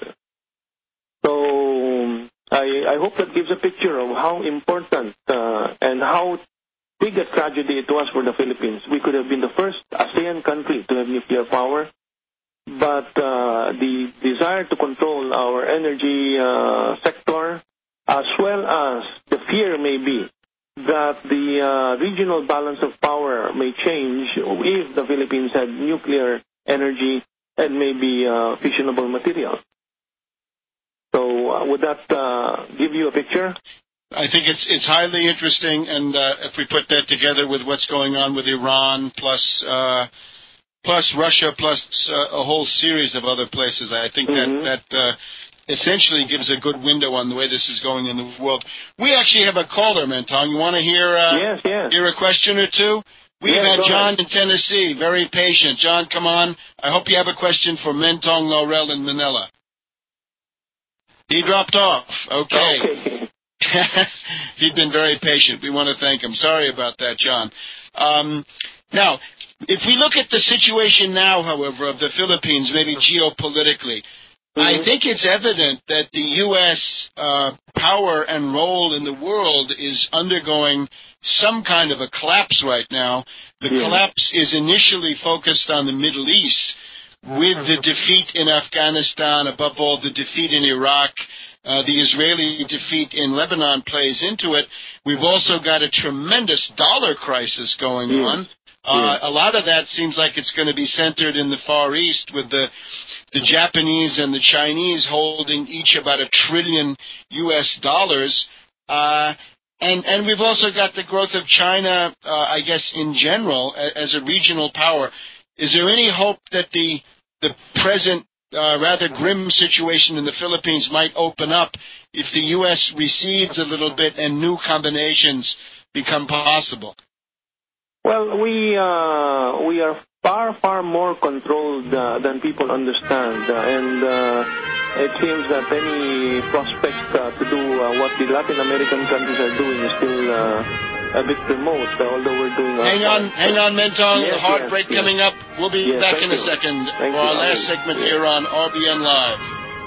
So I, I hope that gives a picture of how important uh, and how big a tragedy it was for the Philippines. We could have been the first ASEAN country to have nuclear power, but uh, the desire to control our energy uh, sector, as well as the fear may be that the uh, regional balance of power may change if the Philippines had nuclear energy and maybe uh, fissionable material. So uh, would that uh, give you a picture? I think it's it's highly interesting, and uh, if we put that together with what's going on with Iran, plus uh, plus Russia, plus uh, a whole series of other places, I think mm-hmm. that that uh, essentially gives a good window on the way this is going in the world. We actually have a caller, Mentong. You want to hear uh, yes, yes. hear a question or two? We've yes, had John in Tennessee, very patient. John, come on. I hope you have a question for Mentong Laurel in Manila. He dropped off. Okay. okay. He'd been very patient. We want to thank him. Sorry about that, John. Um, now, if we look at the situation now, however, of the Philippines, maybe geopolitically, mm-hmm. I think it's evident that the U S uh, power and role in the world is undergoing some kind of a collapse right now. The yeah. collapse is initially focused on the Middle East, with the defeat in Afghanistan, above all the defeat in Iraq, uh, the Israeli defeat in Lebanon plays into it. We've also got a tremendous dollar crisis going yes. on. Uh, yes. A lot of that seems like it's going to be centered in the Far East, with the the Japanese and the Chinese holding each about a trillion U S dollars. Uh, and, and we've also got the growth of China, uh, I guess, in general, as a regional power. Is there any hope that the the present uh, rather grim situation in the Philippines might open up if the U S recedes a little bit and new combinations become possible? Well, we uh, we are far, far more controlled uh, than people understand. Uh, and uh, it seems that any prospect uh, to do uh, what the Latin American countries are doing is still uh, a bit remote, uh, although we're doing our Hang on, part. hang on, Mentong. Yes, a hard yes, break yes. coming up. We'll be yes, back in you. a second thank for you, our last okay. segment yes. here on R B N Live.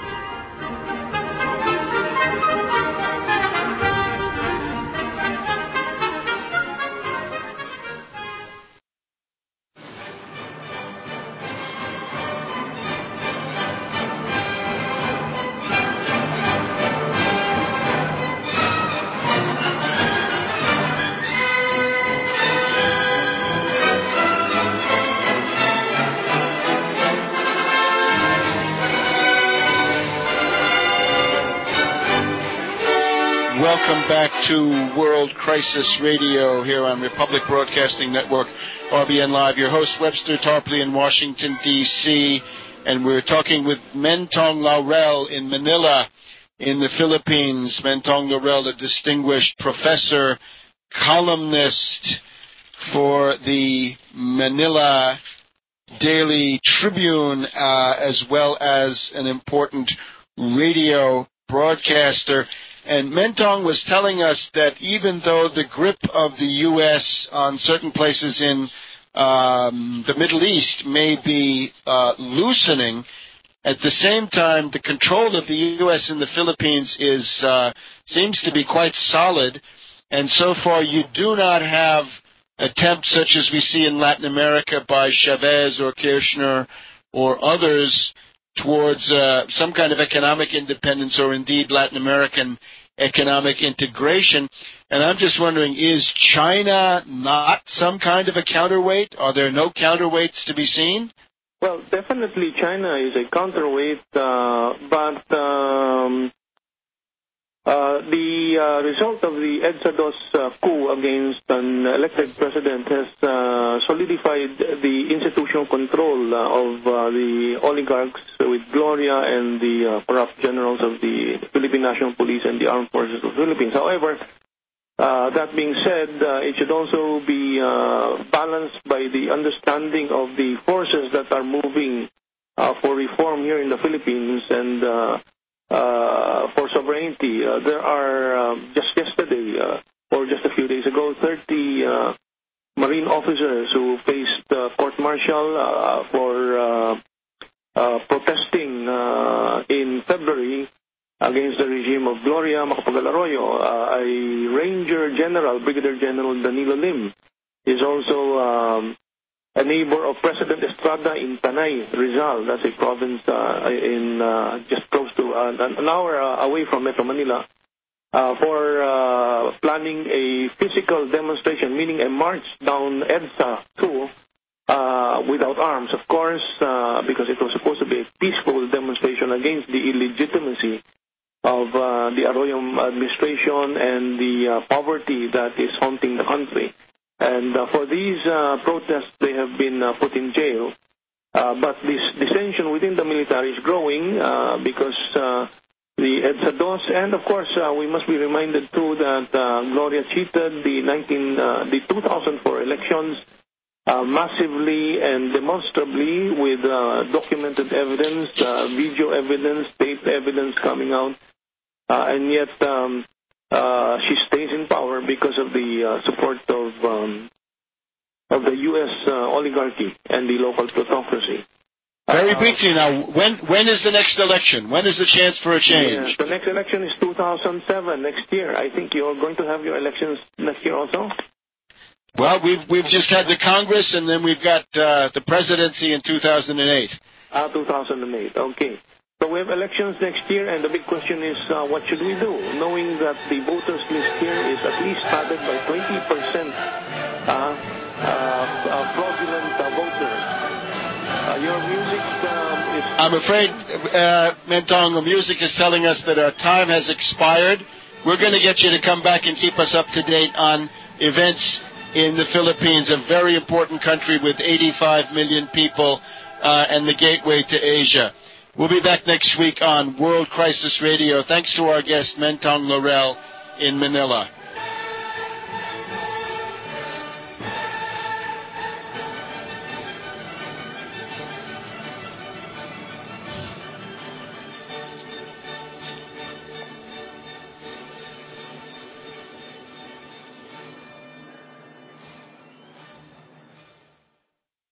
Welcome back to World Crisis Radio here on Republic Broadcasting Network, R B N Live. Your host, Webster Tarpley in Washington, D C, and we're talking with Mentong Laurel in Manila in the Philippines. Mentong Laurel, a distinguished professor, columnist for the Manila Daily Tribune, uh, as well as an important radio broadcaster. And Mentong was telling us that even though the grip of the U S on certain places in um, the Middle East may be uh, loosening, at the same time, the control of the U S in the Philippines is uh, seems to be quite solid. And so far, you do not have attempts such as we see in Latin America by Chavez or Kirchner or others towards uh, some kind of economic independence or indeed Latin American economic integration. And I'm just wondering, is China not some kind of a counterweight? Are there no counterweights to be seen? Well, definitely China is a counterweight, uh, but um, uh, the uh, result of the EDSA dos uh, coup against an elected president has uh, solidified the institutional control uh, of uh, the oligarchs with Gloria and the uh, corrupt generals of the Philippine National Police and the Armed Forces of the Philippines. However, uh, that being said, uh, it should also be uh, balanced by the understanding of the forces that are moving uh, for reform here in the Philippines and uh, uh, for sovereignty. Uh, there are, um, just yesterday, uh, or just a few days ago, thirty uh, Marine officers who faced uh, court-martial uh, for uh, uh, protesting uh, in February against the regime of Gloria Macapagal-Arroyo. Uh, a Ranger General, Brigadier General Danilo Lim, is also um, a neighbor of President Estrada in Tanay, Rizal. That's a province uh, in uh, just close to uh, an hour uh, away from Metro Manila, uh, for uh, planning a physical demonstration, meaning a march down EDSA two uh, without arms, of course, uh, because it was supposed to be a peaceful demonstration against the illegitimacy of uh, the Arroyo administration and the uh, poverty that is haunting the country. And uh, for these uh, protests, they have been uh, put in jail. Uh, but this dissension within the military is growing uh, because uh, the EDSA dos, and of course, uh, we must be reminded too that uh, Gloria cheated the nineteen, uh, the two thousand four elections uh, massively and demonstrably with uh, documented evidence, uh, video evidence, tape evidence coming out, uh, and yet um, Uh, she stays in power because of the uh, support of um, of the U S uh, oligarchy and the local plutocracy. Very uh, briefly now, when when is the next election? When is the chance for a change? Yeah, the next election is two thousand seven, next year. I think you're going to have your elections next year also? Well, we've we've just had the Congress, and then we've got uh, the presidency in two thousand eight. Ah, two thousand eight, okay. So we have elections next year, and the big question is, uh, what should we do? Knowing that the voters list here is at least padded by twenty percent uh, uh, uh, fraudulent uh, voters. Uh, your music um, is... I'm afraid, uh, Mentong, the music is telling us that our time has expired. We're going to get you to come back and keep us up to date on events in the Philippines, a very important country with eighty-five million people uh, and the gateway to Asia. We'll be back next week on World Crisis Radio. Thanks to our guest, Mentong Laurel in Manila.